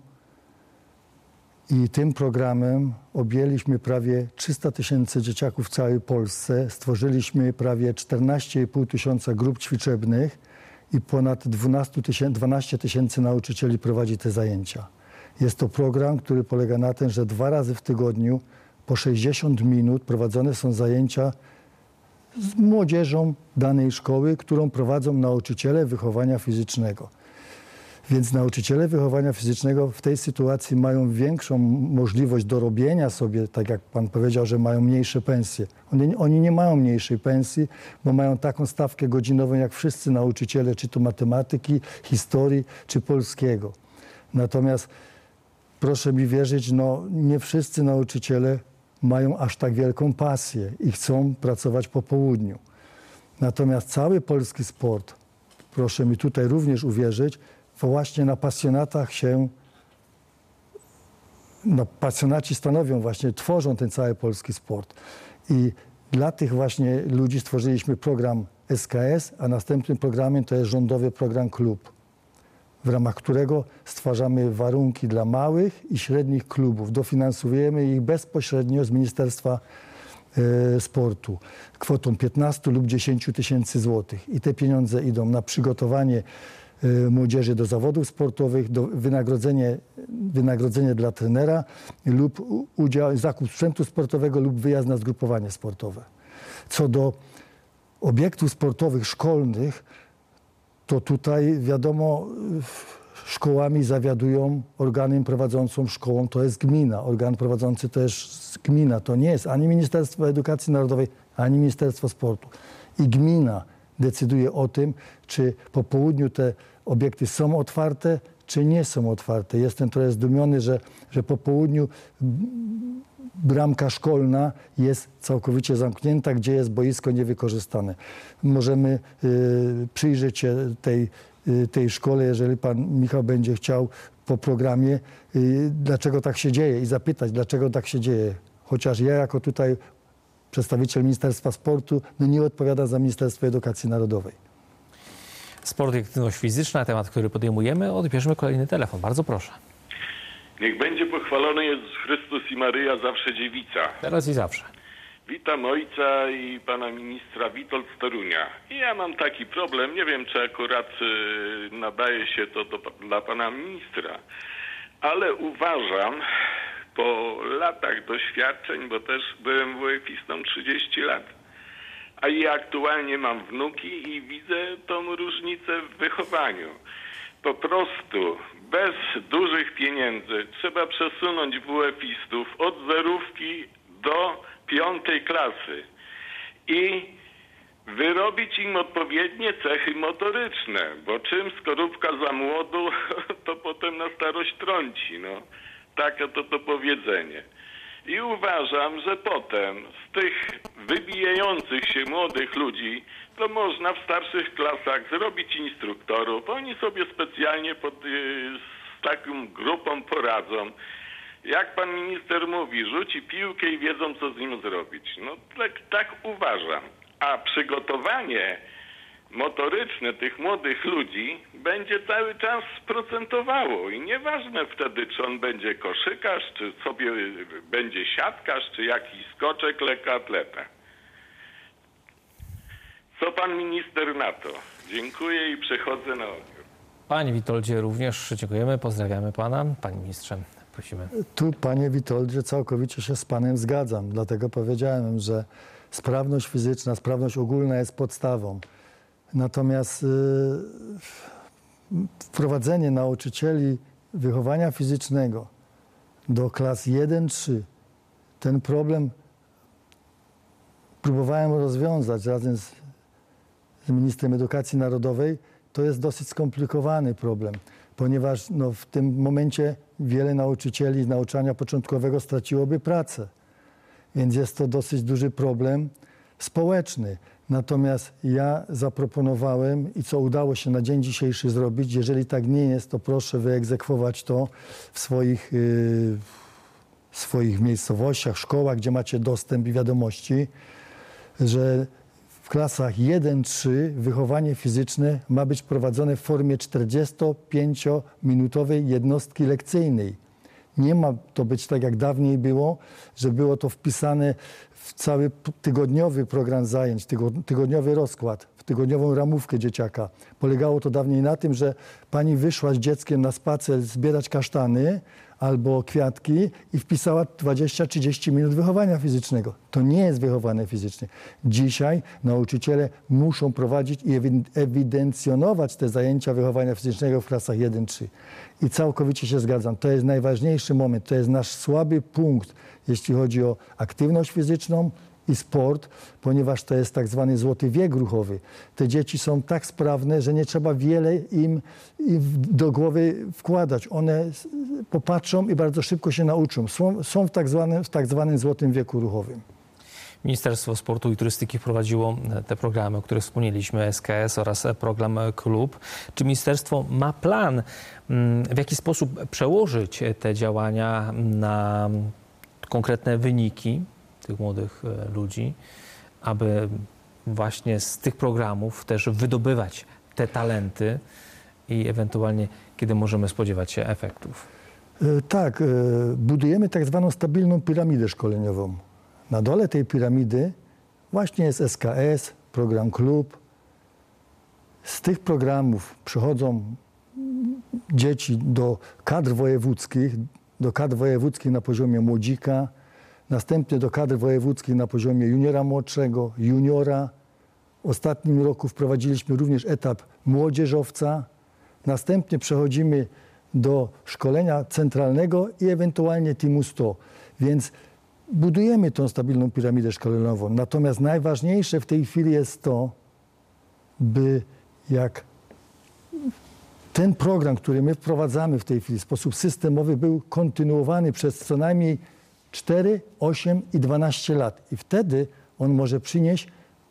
i tym programem objęliśmy prawie trzysta tysięcy dzieciaków w całej Polsce. Stworzyliśmy prawie czternaście i pół tysiąca grup ćwiczebnych i ponad dwanaście tysięcy nauczycieli prowadzi te zajęcia. Jest to program, który polega na tym, że dwa razy w tygodniu po sześćdziesiąt minut prowadzone są zajęcia z młodzieżą danej szkoły, którą prowadzą nauczyciele wychowania fizycznego. Więc nauczyciele wychowania fizycznego w tej sytuacji mają większą możliwość dorobienia sobie, tak jak pan powiedział, że mają mniejsze pensje. Oni, oni nie mają mniejszej pensji, bo mają taką stawkę godzinową jak wszyscy nauczyciele, czy to matematyki, historii, czy polskiego. Natomiast proszę mi wierzyć, no nie wszyscy nauczyciele mają aż tak wielką pasję i chcą pracować po południu. Natomiast cały polski sport, proszę mi tutaj również uwierzyć, właśnie na pasjonatach się, no pasjonaci stanowią właśnie, tworzą ten cały polski sport. I dla tych właśnie ludzi stworzyliśmy program S K S, a następnym programem to jest rządowy program Klub, w ramach którego stwarzamy warunki dla małych i średnich klubów. Dofinansujemy ich bezpośrednio z Ministerstwa e, Sportu kwotą piętnaście lub dziesięć tysięcy złotych. I te pieniądze idą na przygotowanie e, młodzieży do zawodów sportowych, do wynagrodzenie, wynagrodzenie dla trenera lub udział, zakup sprzętu sportowego lub wyjazd na zgrupowanie sportowe. Co do obiektów sportowych szkolnych, to tutaj wiadomo, szkołami zawiadują, organem prowadzącą szkołą to jest gmina. Organ prowadzący to jest gmina. To nie jest ani Ministerstwo Edukacji Narodowej, ani Ministerstwo Sportu. I gmina decyduje o tym, czy po południu te obiekty są otwarte, czy nie są otwarte. Jestem trochę zdumiony, że, że po południu bramka szkolna jest całkowicie zamknięta, gdzie jest boisko niewykorzystane. Możemy y, przyjrzeć się tej, y, tej szkole, jeżeli pan Michał będzie chciał po programie, y, dlaczego tak się dzieje i zapytać, dlaczego tak się dzieje. Chociaż ja jako tutaj przedstawiciel Ministerstwa Sportu no nie odpowiada za Ministerstwo Edukacji Narodowej. Sport i aktywność fizyczna, temat, który podejmujemy. Odbierzmy kolejny telefon. Bardzo proszę. Niech będzie pochwalony Jezus Chrystus i Maryja, zawsze dziewica. Teraz i zawsze. Witam ojca i pana ministra Witold z Torunia. I ja mam taki problem, nie wiem czy akurat y, nadaje się to do, dla pana ministra, ale uważam po latach doświadczeń, bo też byłem W F istą trzydzieści lat, a i aktualnie mam wnuki i widzę tą różnicę w wychowaniu. Po prostu bez dużych pieniędzy trzeba przesunąć W F istów od zerówki do piątej klasy i wyrobić im odpowiednie cechy motoryczne, bo czym skorupka za młodu, to potem na starość trąci. No. Takie to to powiedzenie. I uważam, że potem z tych wybijających się młodych ludzi to można w starszych klasach zrobić instruktorów. Oni sobie specjalnie pod, z taką grupą poradzą. Jak pan minister mówi, rzuci piłkę i wiedzą, co z nim zrobić. No tak, tak uważam. A przygotowanie motoryczne tych młodych ludzi będzie cały czas procentowało i nieważne wtedy, czy on będzie koszykarz, czy sobie będzie siatkarz, czy jakiś skoczek, lekkoatleta. Co pan minister na to? Dziękuję i przechodzę na odbiór. Panie Witoldzie, również dziękujemy, pozdrawiamy pana. Panie ministrze, prosimy. Tu, panie Witoldzie, całkowicie się z panem zgadzam. Dlatego powiedziałem, że sprawność fizyczna, sprawność ogólna jest podstawą. Natomiast yy, wprowadzenie nauczycieli wychowania fizycznego do klas jeden trzy, ten problem próbowałem rozwiązać razem z, z ministrem edukacji narodowej. To jest dosyć skomplikowany problem, ponieważ no, w tym momencie wiele nauczycieli z nauczania początkowego straciłoby pracę. Więc jest to dosyć duży problem społeczny. Natomiast ja zaproponowałem i co udało się na dzień dzisiejszy zrobić, jeżeli tak nie jest, to proszę wyegzekwować to w swoich, yy, swoich miejscowościach, szkołach, gdzie macie dostęp i wiadomości, że w klasach jeden trzy wychowanie fizyczne ma być prowadzone w formie czterdziestopięciominutowej jednostki lekcyjnej. Nie ma to być tak, jak dawniej było, że było to wpisane w cały tygodniowy program zajęć, tygodniowy rozkład, w tygodniową ramówkę dzieciaka. Polegało to dawniej na tym, że pani wyszła z dzieckiem na spacer zbierać kasztany albo kwiatki i wpisała dwadzieścia trzydzieści minut wychowania fizycznego. To nie jest wychowanie fizyczne. Dzisiaj nauczyciele muszą prowadzić i ewidencjonować te zajęcia wychowania fizycznego w klasach jeden trzy. I całkowicie się zgadzam. To jest najważniejszy moment. To jest nasz słaby punkt, jeśli chodzi o aktywność fizyczną i sport, ponieważ to jest tak zwany złoty wiek ruchowy. Te dzieci są tak sprawne, że nie trzeba wiele im, im do głowy wkładać. One popatrzą i bardzo szybko się nauczą. Są, są w, tak zwanym, w tak zwanym złotym wieku ruchowym. Ministerstwo Sportu i Turystyki wprowadziło te programy, o których wspomnieliśmy, S K S oraz program Klub. Czy ministerstwo ma plan, w jaki sposób przełożyć te działania na konkretne wyniki tych młodych ludzi, aby właśnie z tych programów też wydobywać te talenty i ewentualnie kiedy możemy spodziewać się efektów? Tak, budujemy tak zwaną stabilną piramidę szkoleniową. Na dole tej piramidy właśnie jest S K S, program Klub. Z tych programów przychodzą dzieci do kadr wojewódzkich, do kadr wojewódzkich na poziomie młodzika, następnie do kadr wojewódzkich na poziomie juniora młodszego, juniora. W ostatnim roku wprowadziliśmy również etap młodzieżowca. Następnie przechodzimy do szkolenia centralnego i ewentualnie teamu sto. Więc budujemy tą stabilną piramidę szkoleniową. Natomiast najważniejsze w tej chwili jest to, by jak ten program, który my wprowadzamy w tej chwili w sposób systemowy, był kontynuowany przez co najmniej cztery, osiem i dwanaście lat. I wtedy on może przynieść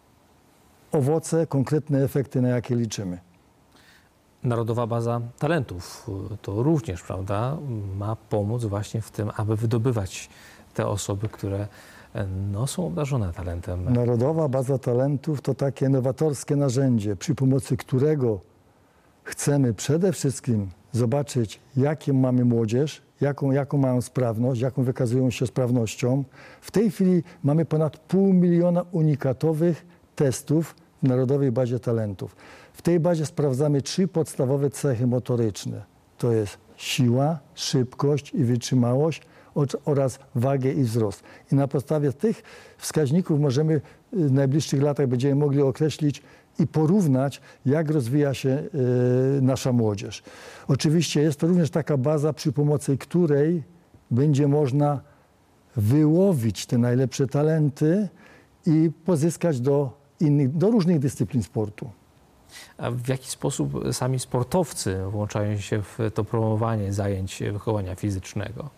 owoce, konkretne efekty, na jakie liczymy. Narodowa Baza Talentów to również, prawda, ma pomóc właśnie w tym, aby wydobywać te osoby, które no, są obdarzone talentem. Narodowa Baza Talentów to takie nowatorskie narzędzie, przy pomocy którego chcemy przede wszystkim zobaczyć, jaką mamy młodzież, jaką, jaką mają sprawność, jaką wykazują się sprawnością. W tej chwili mamy ponad pół miliona unikatowych testów w Narodowej Bazie Talentów. W tej bazie sprawdzamy trzy podstawowe cechy motoryczne. To jest siła, szybkość i wytrzymałość oraz wagę i wzrost. I na podstawie tych wskaźników możemy w najbliższych latach będziemy mogli określić i porównać, jak rozwija się y, nasza młodzież. Oczywiście jest to również taka baza, przy pomocy której będzie można wyłowić te najlepsze talenty i pozyskać do innych, do różnych dyscyplin sportu. A w jaki sposób sami sportowcy włączają się w to promowanie zajęć wychowania fizycznego?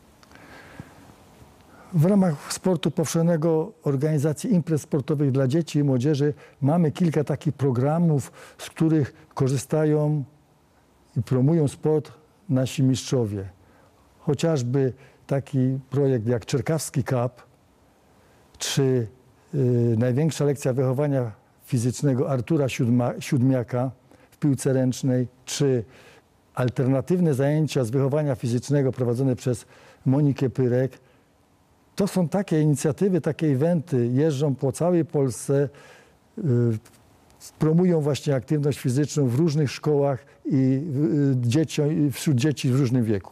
W ramach sportu powszechnego, organizacji imprez sportowych dla dzieci i młodzieży mamy kilka takich programów, z których korzystają i promują sport nasi mistrzowie. Chociażby taki projekt jak Czerkawski Cup, czy y, największa lekcja wychowania fizycznego Artura Siódma, Siódmiaka w piłce ręcznej, czy alternatywne zajęcia z wychowania fizycznego prowadzone przez Monikę Pyrek. To są takie inicjatywy, takie eventy, jeżdżą po całej Polsce, yy, promują właśnie aktywność fizyczną w różnych szkołach i yy, dzieciom, wśród dzieci w różnym wieku.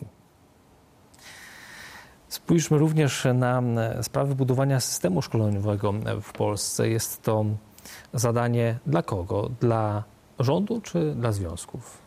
Spójrzmy również na sprawę budowania systemu szkoleniowego w Polsce. Jest to zadanie dla kogo? Dla rządu czy dla związków?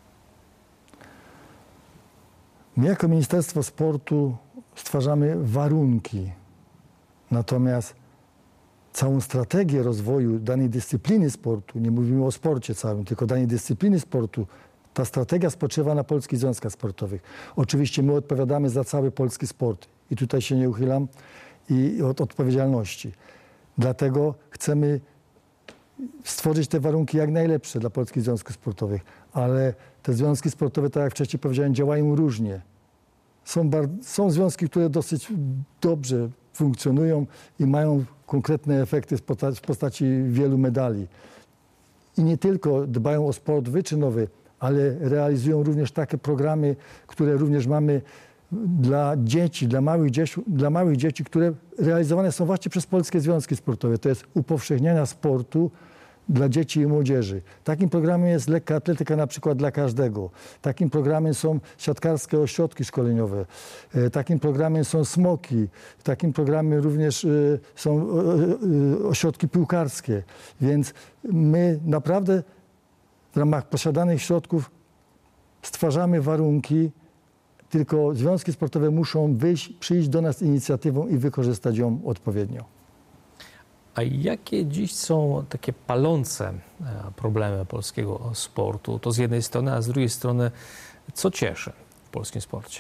My jako Ministerstwo Sportu stwarzamy warunki, natomiast całą strategię rozwoju danej dyscypliny sportu, nie mówimy o sporcie całym, tylko danej dyscypliny sportu, ta strategia spoczywa na polskich związkach sportowych. Oczywiście my odpowiadamy za cały polski sport i tutaj się nie uchylam i od odpowiedzialności. Dlatego chcemy stworzyć te warunki jak najlepsze dla polskich związków sportowych, ale te związki sportowe, tak jak wcześniej powiedziałem, działają różnie. Są, są związki, które dosyć dobrze funkcjonują i mają konkretne efekty w postaci, w postaci wielu medali. I nie tylko dbają o sport wyczynowy, ale realizują również takie programy, które również mamy dla dzieci, dla małych dzieci, dla małych dzieci, które realizowane są właśnie przez polskie związki sportowe. To jest upowszechniania sportu dla dzieci i młodzieży. Takim programem jest lekka atletyka na przykład dla każdego. Takim programem są siatkarskie ośrodki szkoleniowe. Takim programem są smoki. Takim programem również są ośrodki piłkarskie. Więc my naprawdę w ramach posiadanych środków stwarzamy warunki, tylko związki sportowe muszą wyjść, przyjść do nas z inicjatywą i wykorzystać ją odpowiednio. A jakie dziś są takie palące problemy polskiego sportu? To z jednej strony, a z drugiej strony, co cieszy w polskim sporcie?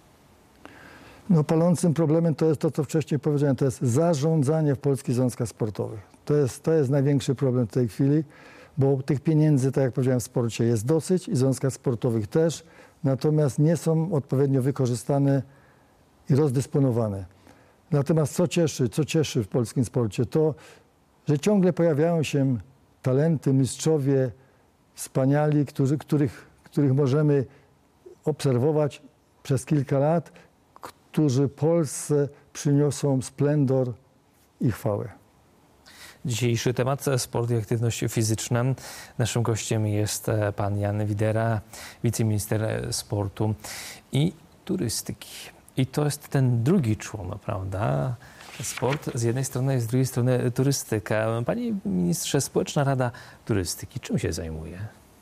No, palącym problemem to jest to, co wcześniej powiedziałem, to jest zarządzanie w polskich związkach sportowych. To jest, to jest największy problem w tej chwili, bo tych pieniędzy, tak jak powiedziałem, w sporcie jest dosyć i w związkach sportowych też, natomiast nie są odpowiednio wykorzystane i rozdysponowane. Natomiast co cieszy, co cieszy w polskim sporcie, to, że ciągle pojawiają się talenty, mistrzowie, wspaniali, którzy, których, których możemy obserwować przez kilka lat, którzy Polsce przyniosą splendor i chwałę. Dzisiejszy temat sport i aktywność fizyczna. Naszym gościem jest pan Jan Widera, wiceminister sportu i turystyki. I to jest ten drugi człon, prawda? Sport z jednej strony, z drugiej strony turystyka. Panie ministrze, Społeczna Rada Turystyki, czym się zajmuje?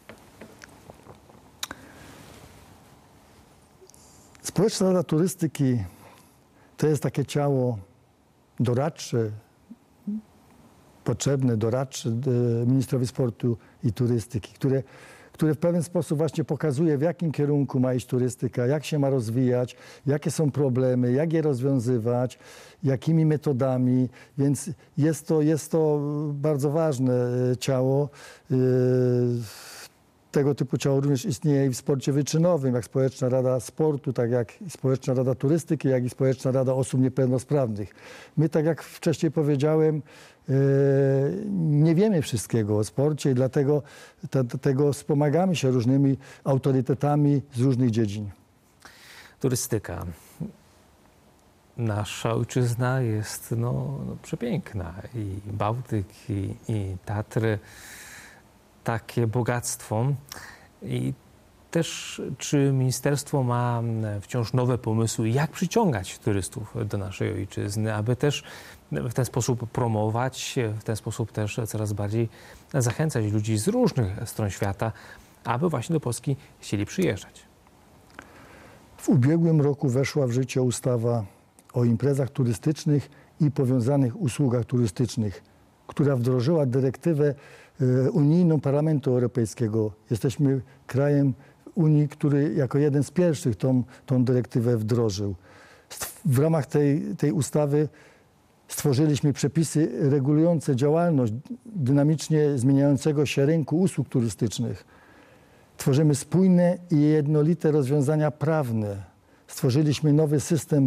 Społeczna Rada Turystyki to jest takie ciało doradcze, potrzebne, doradcze ministrowi sportu i turystyki, które, które w pewien sposób właśnie pokazuje, w jakim kierunku ma iść turystyka, jak się ma rozwijać, jakie są problemy, jak je rozwiązywać, jakimi metodami. Więc jest to, jest to bardzo ważne ciało. Tego typu ciało również istnieje i w sporcie wyczynowym, jak Społeczna Rada Sportu, tak jak i Społeczna Rada Turystyki, jak i Społeczna Rada Osób Niepełnosprawnych. My, tak jak wcześniej powiedziałem, nie wiemy wszystkiego o sporcie i dlatego te, tego wspomagamy się różnymi autorytetami z różnych dziedzin. Turystyka. Nasza ojczyzna jest no, no, przepiękna. I Bałtyk, i, i Tatry. Takie bogactwo. I też czy ministerstwo ma wciąż nowe pomysły, jak przyciągać turystów do naszej ojczyzny, aby też w ten sposób promować, w ten sposób też coraz bardziej zachęcać ludzi z różnych stron świata, aby właśnie do Polski chcieli przyjeżdżać? W ubiegłym roku weszła w życie ustawa o imprezach turystycznych i powiązanych usługach turystycznych, która wdrożyła dyrektywę unijną Parlamentu Europejskiego. Jesteśmy krajem Unii, który jako jeden z pierwszych tą, tą dyrektywę wdrożył. W ramach tej, tej ustawy stworzyliśmy przepisy regulujące działalność dynamicznie zmieniającego się rynku usług turystycznych. Tworzymy spójne i jednolite rozwiązania prawne. Stworzyliśmy nowy system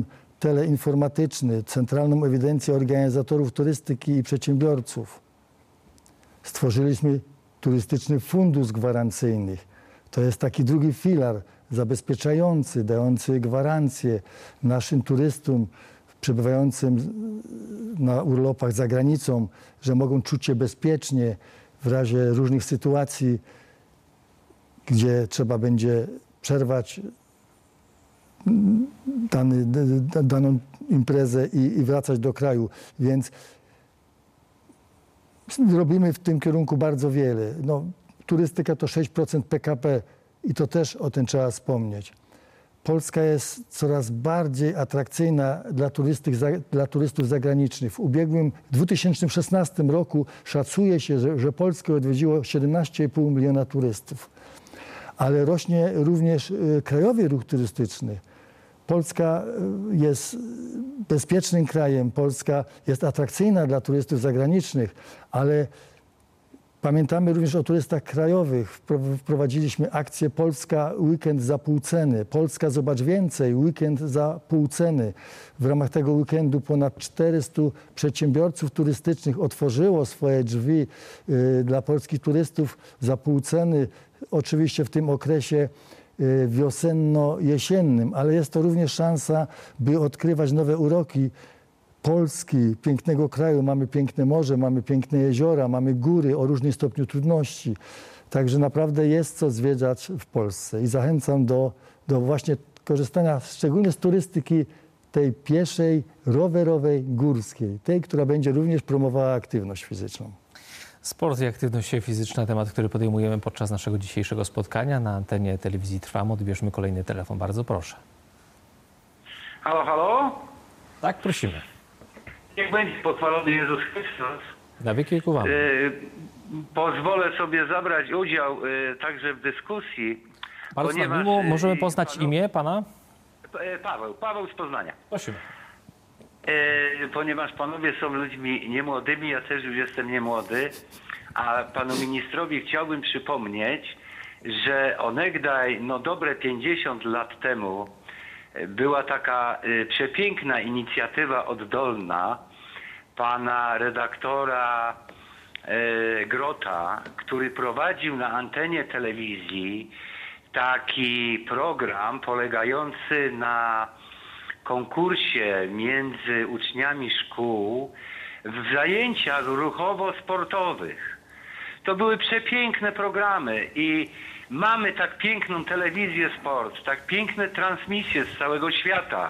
teleinformatyczny, centralną ewidencję organizatorów turystyki i przedsiębiorców. Stworzyliśmy turystyczny fundusz gwarancyjny. To jest taki drugi filar zabezpieczający, dający gwarancje naszym turystom przebywającym na urlopach za granicą, że mogą czuć się bezpiecznie w razie różnych sytuacji, gdzie trzeba będzie przerwać dany, daną imprezę i, i wracać do kraju. Więc robimy w tym kierunku bardzo wiele. No, turystyka to sześć procent P K P i to też o tym trzeba wspomnieć. Polska jest coraz bardziej atrakcyjna dla, dla turystów zagranicznych. W ubiegłym dwa tysiące szesnastym roku szacuje się, że, że Polskę odwiedziło siedemnaście i pół miliona turystów. Ale rośnie również y, krajowy ruch turystyczny. Polska jest bezpiecznym krajem, Polska jest atrakcyjna dla turystów zagranicznych, ale pamiętamy również o turystach krajowych. Wprowadziliśmy akcję Polska Weekend za pół ceny. Polska Zobacz Więcej, weekend za pół ceny. W ramach tego weekendu ponad czterystu przedsiębiorców turystycznych otworzyło swoje drzwi y, dla polskich turystów za pół ceny. Oczywiście w tym okresie y, wiosenno-jesiennym, ale jest to również szansa, by odkrywać nowe uroki Polski, pięknego kraju. Mamy piękne morze, mamy piękne jeziora, mamy góry o różnym stopniu trudności. Także naprawdę jest co zwiedzać w Polsce i zachęcam do, do właśnie korzystania szczególnie z turystyki tej pieszej, rowerowej, górskiej, tej, która będzie również promowała aktywność fizyczną. Sport i aktywność fizyczna, temat, który podejmujemy podczas naszego dzisiejszego spotkania na antenie telewizji Trwam. Odbierzmy kolejny telefon, bardzo proszę. Halo, halo? Tak, prosimy. Niech będzie pochwalony Jezus Chrystus. Na wieki wieków wam. Y, pozwolę sobie zabrać udział y, także w dyskusji. Bardzo ponieważ, miło. Możemy poznać panu, imię pana? y, Paweł, Paweł z Poznania. Prosimy. Y, ponieważ panowie są ludźmi niemłodymi, ja też już jestem niemłody, a panu ministrowi chciałbym przypomnieć, że onegdaj, no dobre pięćdziesiąt lat temu, była taka y, przepiękna inicjatywa oddolna pana redaktora y, Grota, który prowadził na antenie telewizji taki program polegający na konkursie między uczniami szkół w zajęciach ruchowo-sportowych. To były przepiękne programy i mamy tak piękną telewizję sport, tak piękne transmisje z całego świata,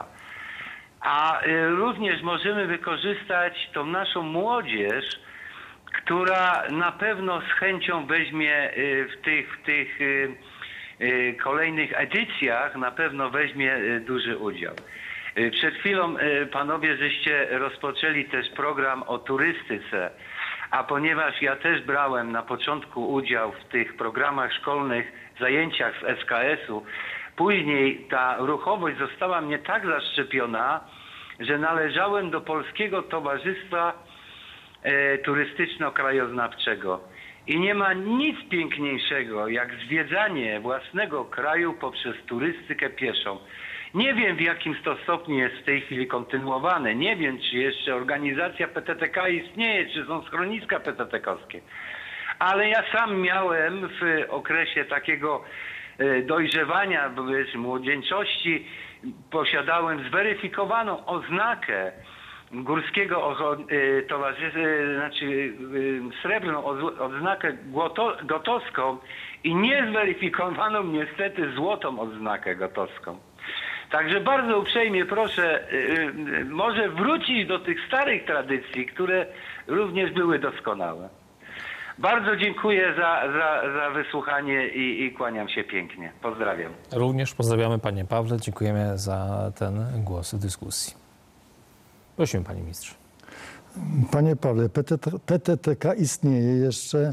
a y, również możemy wykorzystać tą naszą młodzież, która na pewno z chęcią weźmie y, w tych, w tych y, y, kolejnych edycjach, na pewno weźmie y, duży udział. Y, przed chwilą y, panowie żeście rozpoczęli też program o turystyce. A ponieważ ja też brałem na początku udział w tych programach szkolnych, zajęciach z S K S-u, później ta ruchowość została mnie tak zaszczepiona, że należałem do Polskiego Towarzystwa e, Turystyczno-Krajoznawczego. I nie ma nic piękniejszego jak zwiedzanie własnego kraju poprzez turystykę pieszą. Nie wiem, w jakim to stopniu jest w tej chwili kontynuowane. Nie wiem, czy jeszcze organizacja P T T K istnieje, czy są schroniska P T T K-owskie. Ale ja sam miałem w okresie takiego dojrzewania, młodzieńczości, posiadałem zweryfikowaną oznakę Górskiego Towarzystwa, znaczy srebrną odznakę gotowską i niezweryfikowaną niestety złotą odznakę gotowską. Także bardzo uprzejmie proszę, yy, może wrócić do tych starych tradycji, które również były doskonałe. Bardzo dziękuję za, za, za wysłuchanie i, i kłaniam się pięknie. Pozdrawiam. Również pozdrawiamy panie Pawle, dziękujemy za ten głos w dyskusji. Prosimy panie ministrze. Panie Pawle, P T T K istnieje jeszcze.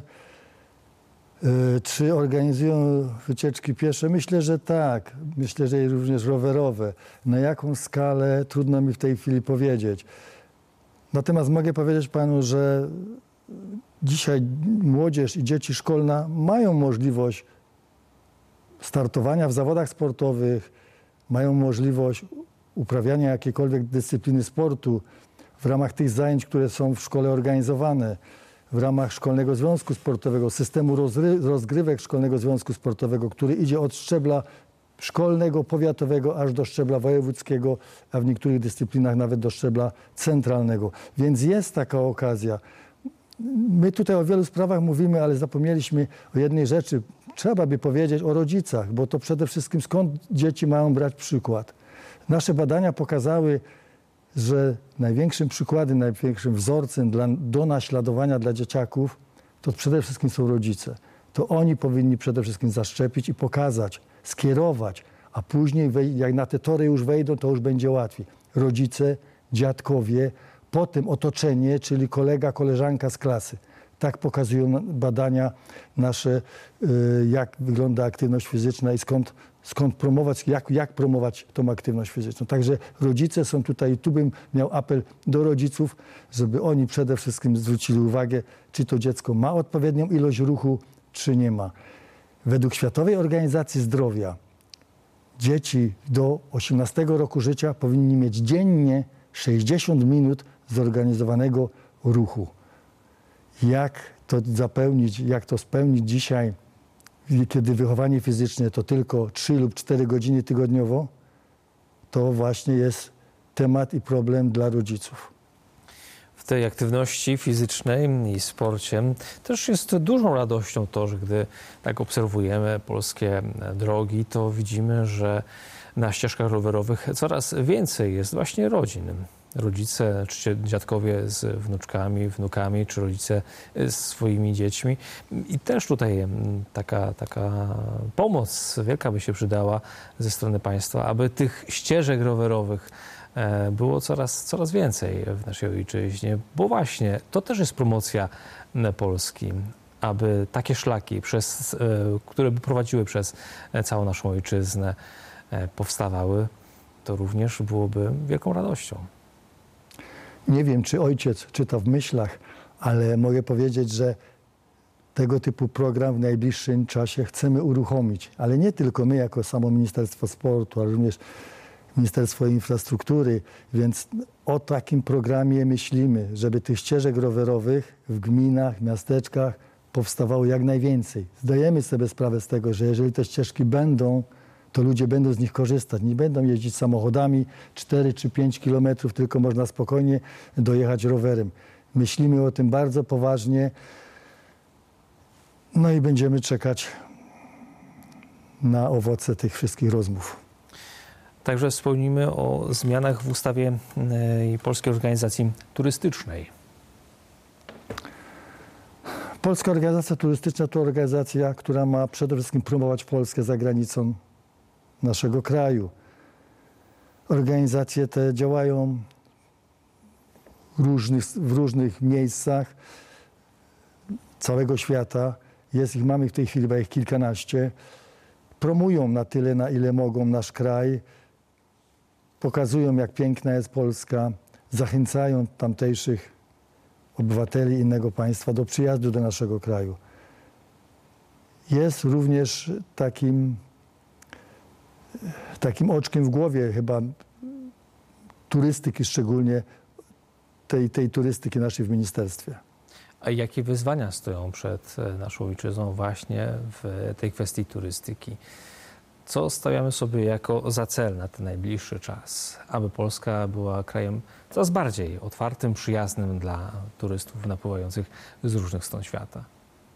Czy organizują wycieczki piesze? Myślę, że tak. Myślę, że i również rowerowe. Na jaką skalę trudno mi w tej chwili powiedzieć. Natomiast mogę powiedzieć panu, że dzisiaj młodzież i dzieci szkolne mają możliwość startowania w zawodach sportowych, mają możliwość uprawiania jakiejkolwiek dyscypliny sportu w ramach tych zajęć, które są w szkole organizowane. w ramach Szkolnego Związku Sportowego, systemu rozgrywek Szkolnego Związku Sportowego, który idzie od szczebla szkolnego, powiatowego, aż do szczebla wojewódzkiego, a w niektórych dyscyplinach nawet do szczebla centralnego. Więc jest taka okazja. My tutaj o wielu sprawach mówimy, ale zapomnieliśmy o jednej rzeczy. Trzeba by powiedzieć o rodzicach, bo to przede wszystkim skąd dzieci mają brać przykład. Nasze badania pokazały, że największym przykładem, największym wzorcem dla, do naśladowania dla dzieciaków to przede wszystkim są rodzice. To oni powinni przede wszystkim zaszczepić i pokazać, skierować, a później jak na te tory już wejdą, to już będzie łatwiej. Rodzice, dziadkowie, potem otoczenie, czyli kolega, koleżanka z klasy. Tak pokazują badania nasze, jak wygląda aktywność fizyczna i skąd, skąd promować, jak, jak promować tą aktywność fizyczną. Także rodzice są tutaj, tu bym miał apel do rodziców, żeby oni przede wszystkim zwrócili uwagę, czy to dziecko ma odpowiednią ilość ruchu, czy nie ma. Według Światowej Organizacji Zdrowia dzieci do osiemnastego roku życia powinni mieć dziennie sześćdziesiąt minut zorganizowanego ruchu. Jak to zapełnić, jak to spełnić dzisiaj, kiedy wychowanie fizyczne to tylko trzy lub cztery godziny tygodniowo, to właśnie jest temat i problem dla rodziców. W tej aktywności fizycznej i sporcie też jest dużą radością to, że gdy tak obserwujemy polskie drogi, to widzimy, że na ścieżkach rowerowych coraz więcej jest właśnie rodzin. Rodzice, czy dziadkowie z wnuczkami, wnukami, czy rodzice z swoimi dziećmi. I też tutaj taka, taka pomoc wielka by się przydała ze strony państwa, aby tych ścieżek rowerowych było coraz, coraz więcej w naszej ojczyźnie, bo właśnie to też jest promocja Polski, aby takie szlaki, przez, które by prowadziły przez całą naszą ojczyznę, powstawały, to również byłoby wielką radością. Nie wiem, czy ojciec czyta w myślach, ale mogę powiedzieć, że tego typu program w najbliższym czasie chcemy uruchomić. Ale nie tylko my jako samo Ministerstwo Sportu, ale również Ministerstwo Infrastruktury. Więc o takim programie myślimy, żeby tych ścieżek rowerowych w gminach, miasteczkach powstawało jak najwięcej. Zdajemy sobie sprawę z tego, że jeżeli te ścieżki będą, to ludzie będą z nich korzystać. Nie będą jeździć samochodami cztery czy pięć kilometrów, tylko można spokojnie dojechać rowerem. Myślimy o tym bardzo poważnie. No i będziemy czekać na owoce tych wszystkich rozmów. Także wspomnimy o zmianach w ustawie Polskiej Organizacji Turystycznej. Polska Organizacja Turystyczna to organizacja, która ma przede wszystkim promować Polskę za granicą naszego kraju. Organizacje te działają różnych, w różnych miejscach całego świata. Jest ich, mamy w tej chwili chyba ich kilkanaście. Promują na tyle, na ile mogą nasz kraj. Pokazują, jak piękna jest Polska. Zachęcają tamtejszych obywateli innego państwa do przyjazdu do naszego kraju. Jest również takim takim oczkiem w głowie chyba turystyki, szczególnie tej, tej turystyki naszej w ministerstwie. A jakie wyzwania stoją przed naszą ojczyzną właśnie w tej kwestii turystyki? Co stawiamy sobie jako za cel na ten najbliższy czas, aby Polska była krajem coraz bardziej otwartym, przyjaznym dla turystów napływających z różnych stron świata?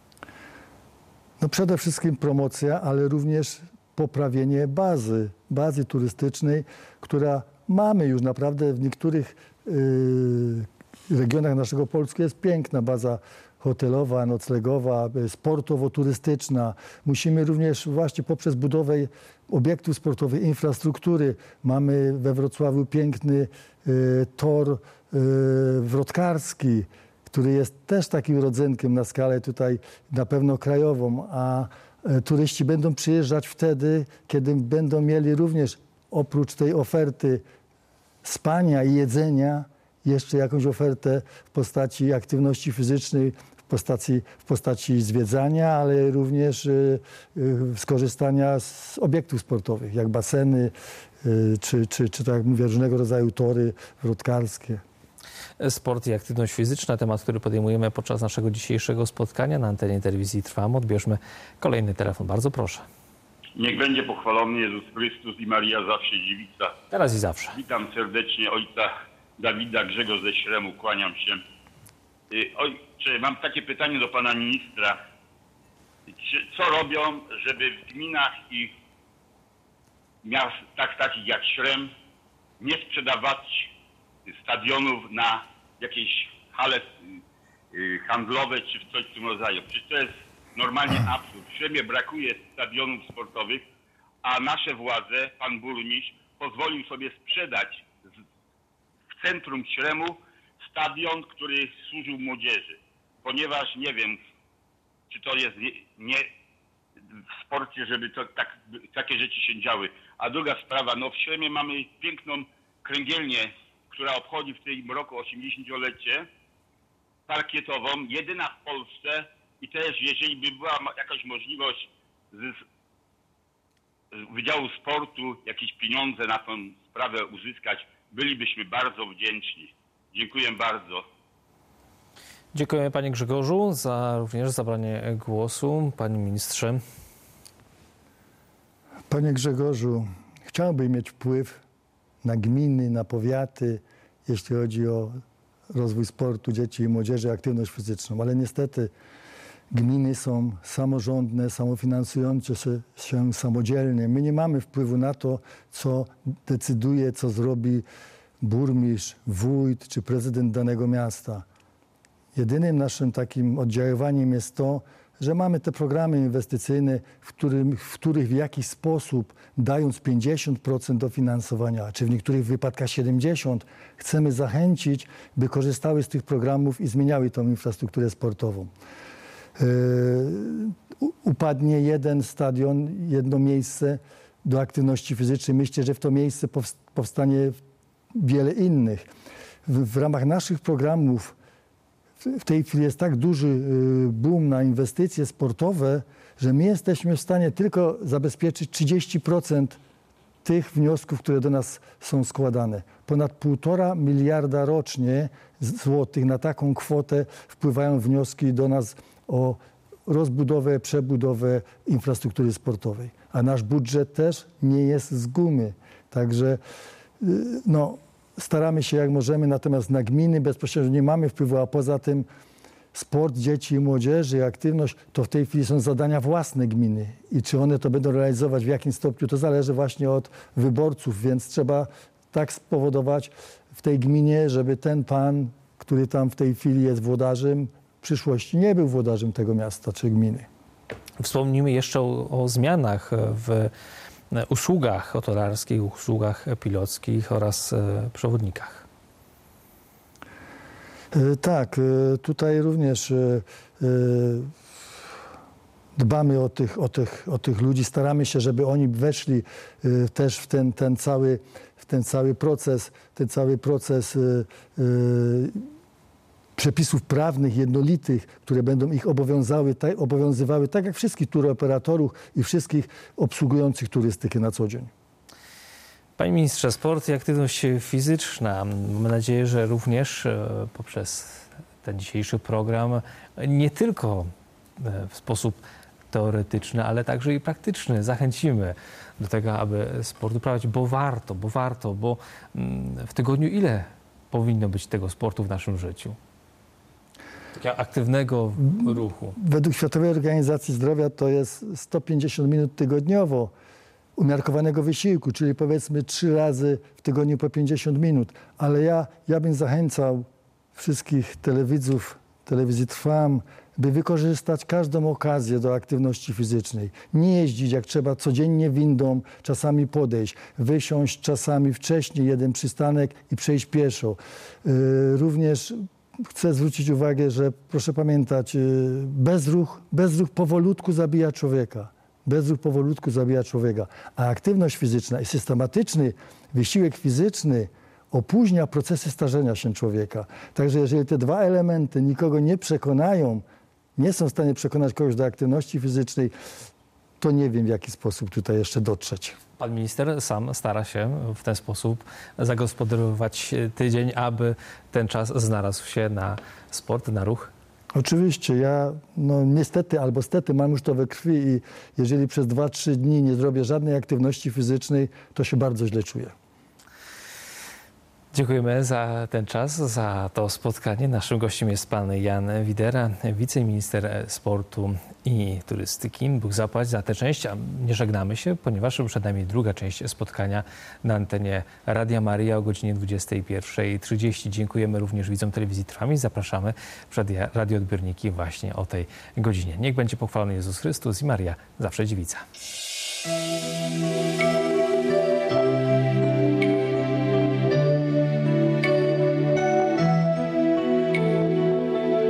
No przede wszystkim promocja, ale również poprawienie bazy, bazy turystycznej, która mamy już naprawdę w niektórych yy, regionach naszego Polski jest piękna baza hotelowa, noclegowa, sportowo-turystyczna. Musimy również właśnie poprzez budowę obiektów sportowych, infrastruktury. Mamy we Wrocławiu piękny y, tor y, wrotkarski, który jest też takim rodzynkiem na skalę tutaj na pewno krajową, a y, turyści będą przyjeżdżać wtedy, kiedy będą mieli również oprócz tej oferty spania i jedzenia jeszcze jakąś ofertę w postaci aktywności fizycznej, w postaci, w postaci zwiedzania, ale również y, y, skorzystania z obiektów sportowych, jak baseny, y, czy, czy, czy tak jak mówię, różnego rodzaju tory wrotkarskie. sport i aktywność fizyczna, temat, który podejmujemy podczas naszego dzisiejszego spotkania na antenie telewizji Trwam. Odbierzmy kolejny telefon. Bardzo proszę. Niech będzie pochwalony Jezus Chrystus i Maria zawsze dziewica. Teraz i zawsze. Witam serdecznie ojca Dawida Grzegorz ze Śremu, kłaniam się. Ojcze, mam takie pytanie do pana ministra. Co robią, żeby w gminach i miastach takich jak Śrem nie sprzedawać stadionów na jakieś hale handlowe czy w coś w tym rodzaju? Przecież to jest normalnie absurd. W Śremie brakuje stadionów sportowych, a nasze władze, pan burmistrz, pozwolił sobie sprzedać w centrum Śremu stadion, który służył młodzieży. Ponieważ nie wiem, czy to jest nie, nie w sporcie, żeby to, tak, takie rzeczy się działy. A druga sprawa, no w Śremie mamy piękną kręgielnię, która obchodzi w tym roku osiemdziesięciolecie, parkietową, jedyna w Polsce i też jeżeli by była jakaś możliwość z, z Wydziału Sportu jakieś pieniądze na tą sprawę uzyskać, bylibyśmy bardzo wdzięczni. Dziękuję bardzo. Dziękujemy panie Grzegorzu za również zabranie głosu. Panie ministrze. Panie Grzegorzu, chciałbym mieć wpływ na gminy, na powiaty, jeśli chodzi o rozwój sportu dzieci i młodzieży, aktywność fizyczną, ale niestety gminy są samorządne, samofinansujące się samodzielnie. My nie mamy wpływu na to, co decyduje, co zrobi burmistrz, wójt czy prezydent danego miasta. Jedynym naszym takim oddziaływaniem jest to, że mamy te programy inwestycyjne, w, którym, w których w jakiś sposób, dając pięćdziesiąt procent dofinansowania, czy w niektórych wypadkach siedemdziesiąt procent, chcemy zachęcić, by korzystały z tych programów i zmieniały tą infrastrukturę sportową. Yy, upadnie jeden stadion, jedno miejsce do aktywności fizycznej. Myślę, że w to miejsce powstanie wiele innych. W, w ramach naszych programów w tej chwili jest tak duży boom na inwestycje sportowe, że my jesteśmy w stanie tylko zabezpieczyć trzydzieści procent tych wniosków, które do nas są składane. Ponad półtora miliarda rocznie złotych na taką kwotę wpływają wnioski do nas o rozbudowę, przebudowę infrastruktury sportowej. A nasz budżet też nie jest z gumy. Także no, staramy się jak możemy, natomiast na gminy bezpośrednio nie mamy wpływu, a poza tym sport dzieci i młodzieży, aktywność, to w tej chwili są zadania własne gminy. I czy one to będą realizować, w jakim stopniu, to zależy właśnie od wyborców, więc trzeba tak spowodować w tej gminie, żeby ten pan, który tam w tej chwili jest włodarzem, w przyszłości nie był włodarzem tego miasta czy gminy. Wspomnijmy jeszcze o, o zmianach w usługach hotelarskich, usługach pilockich oraz przewodnikach. Tak, tutaj również dbamy o tych, o tych, o tych ludzi, staramy się, żeby oni weszli też w ten, ten, cały, w ten cały proces, ten cały proces przepisów prawnych, jednolitych, które będą ich obowiązały, tak, obowiązywały, tak jak wszystkich turoperatorów i wszystkich obsługujących turystykę na co dzień. Panie ministrze, sport i aktywność fizyczna. Mam nadzieję, że również poprzez ten dzisiejszy program nie tylko w sposób teoretyczny, ale także i praktyczny zachęcimy do tego, aby sport uprawiać, bo warto, bo warto, bo w tygodniu ile powinno być tego sportu w naszym życiu? Takiego aktywnego ruchu. Według Światowej Organizacji Zdrowia to jest sto pięćdziesiąt minut tygodniowo umiarkowanego wysiłku, czyli powiedzmy trzy razy w tygodniu po pięćdziesiąt minut. Ale ja, ja bym zachęcał wszystkich telewidzów telewizji Trwam, by wykorzystać każdą okazję do aktywności fizycznej. Nie jeździć jak trzeba codziennie windą, czasami podejść, wysiąść czasami wcześniej jeden przystanek i przejść pieszo. Yy, również chcę zwrócić uwagę, że proszę pamiętać, yy, bezruch, bezruch powolutku zabija człowieka. Bezruch powolutku zabija człowieka. A aktywność fizyczna i systematyczny wysiłek fizyczny opóźnia procesy starzenia się człowieka. Także jeżeli te dwa elementy nikogo nie przekonają, nie są w stanie przekonać kogoś do aktywności fizycznej, to nie wiem, w jaki sposób tutaj jeszcze dotrzeć. Pan minister sam stara się w ten sposób zagospodarować tydzień, aby ten czas znalazł się na sport, na ruch? Oczywiście, ja no niestety albo stety mam już to we krwi i jeżeli przez dwa trzy dni nie zrobię żadnej aktywności fizycznej, to się bardzo źle czuję. Dziękujemy za ten czas, za to spotkanie. Naszym gościem jest pan Jan Widera, wiceminister sportu i turystyki. Bóg zapłać za tę część, a nie żegnamy się, ponieważ przed nami druga część spotkania na antenie Radia Maryja o godzinie dwudziestej pierwszej trzydzieści. Dziękujemy również widzom telewizji Trwam i zapraszamy przed radioodbiorniki właśnie o tej godzinie. Niech będzie pochwalony Jezus Chrystus i Maria zawsze dziewica.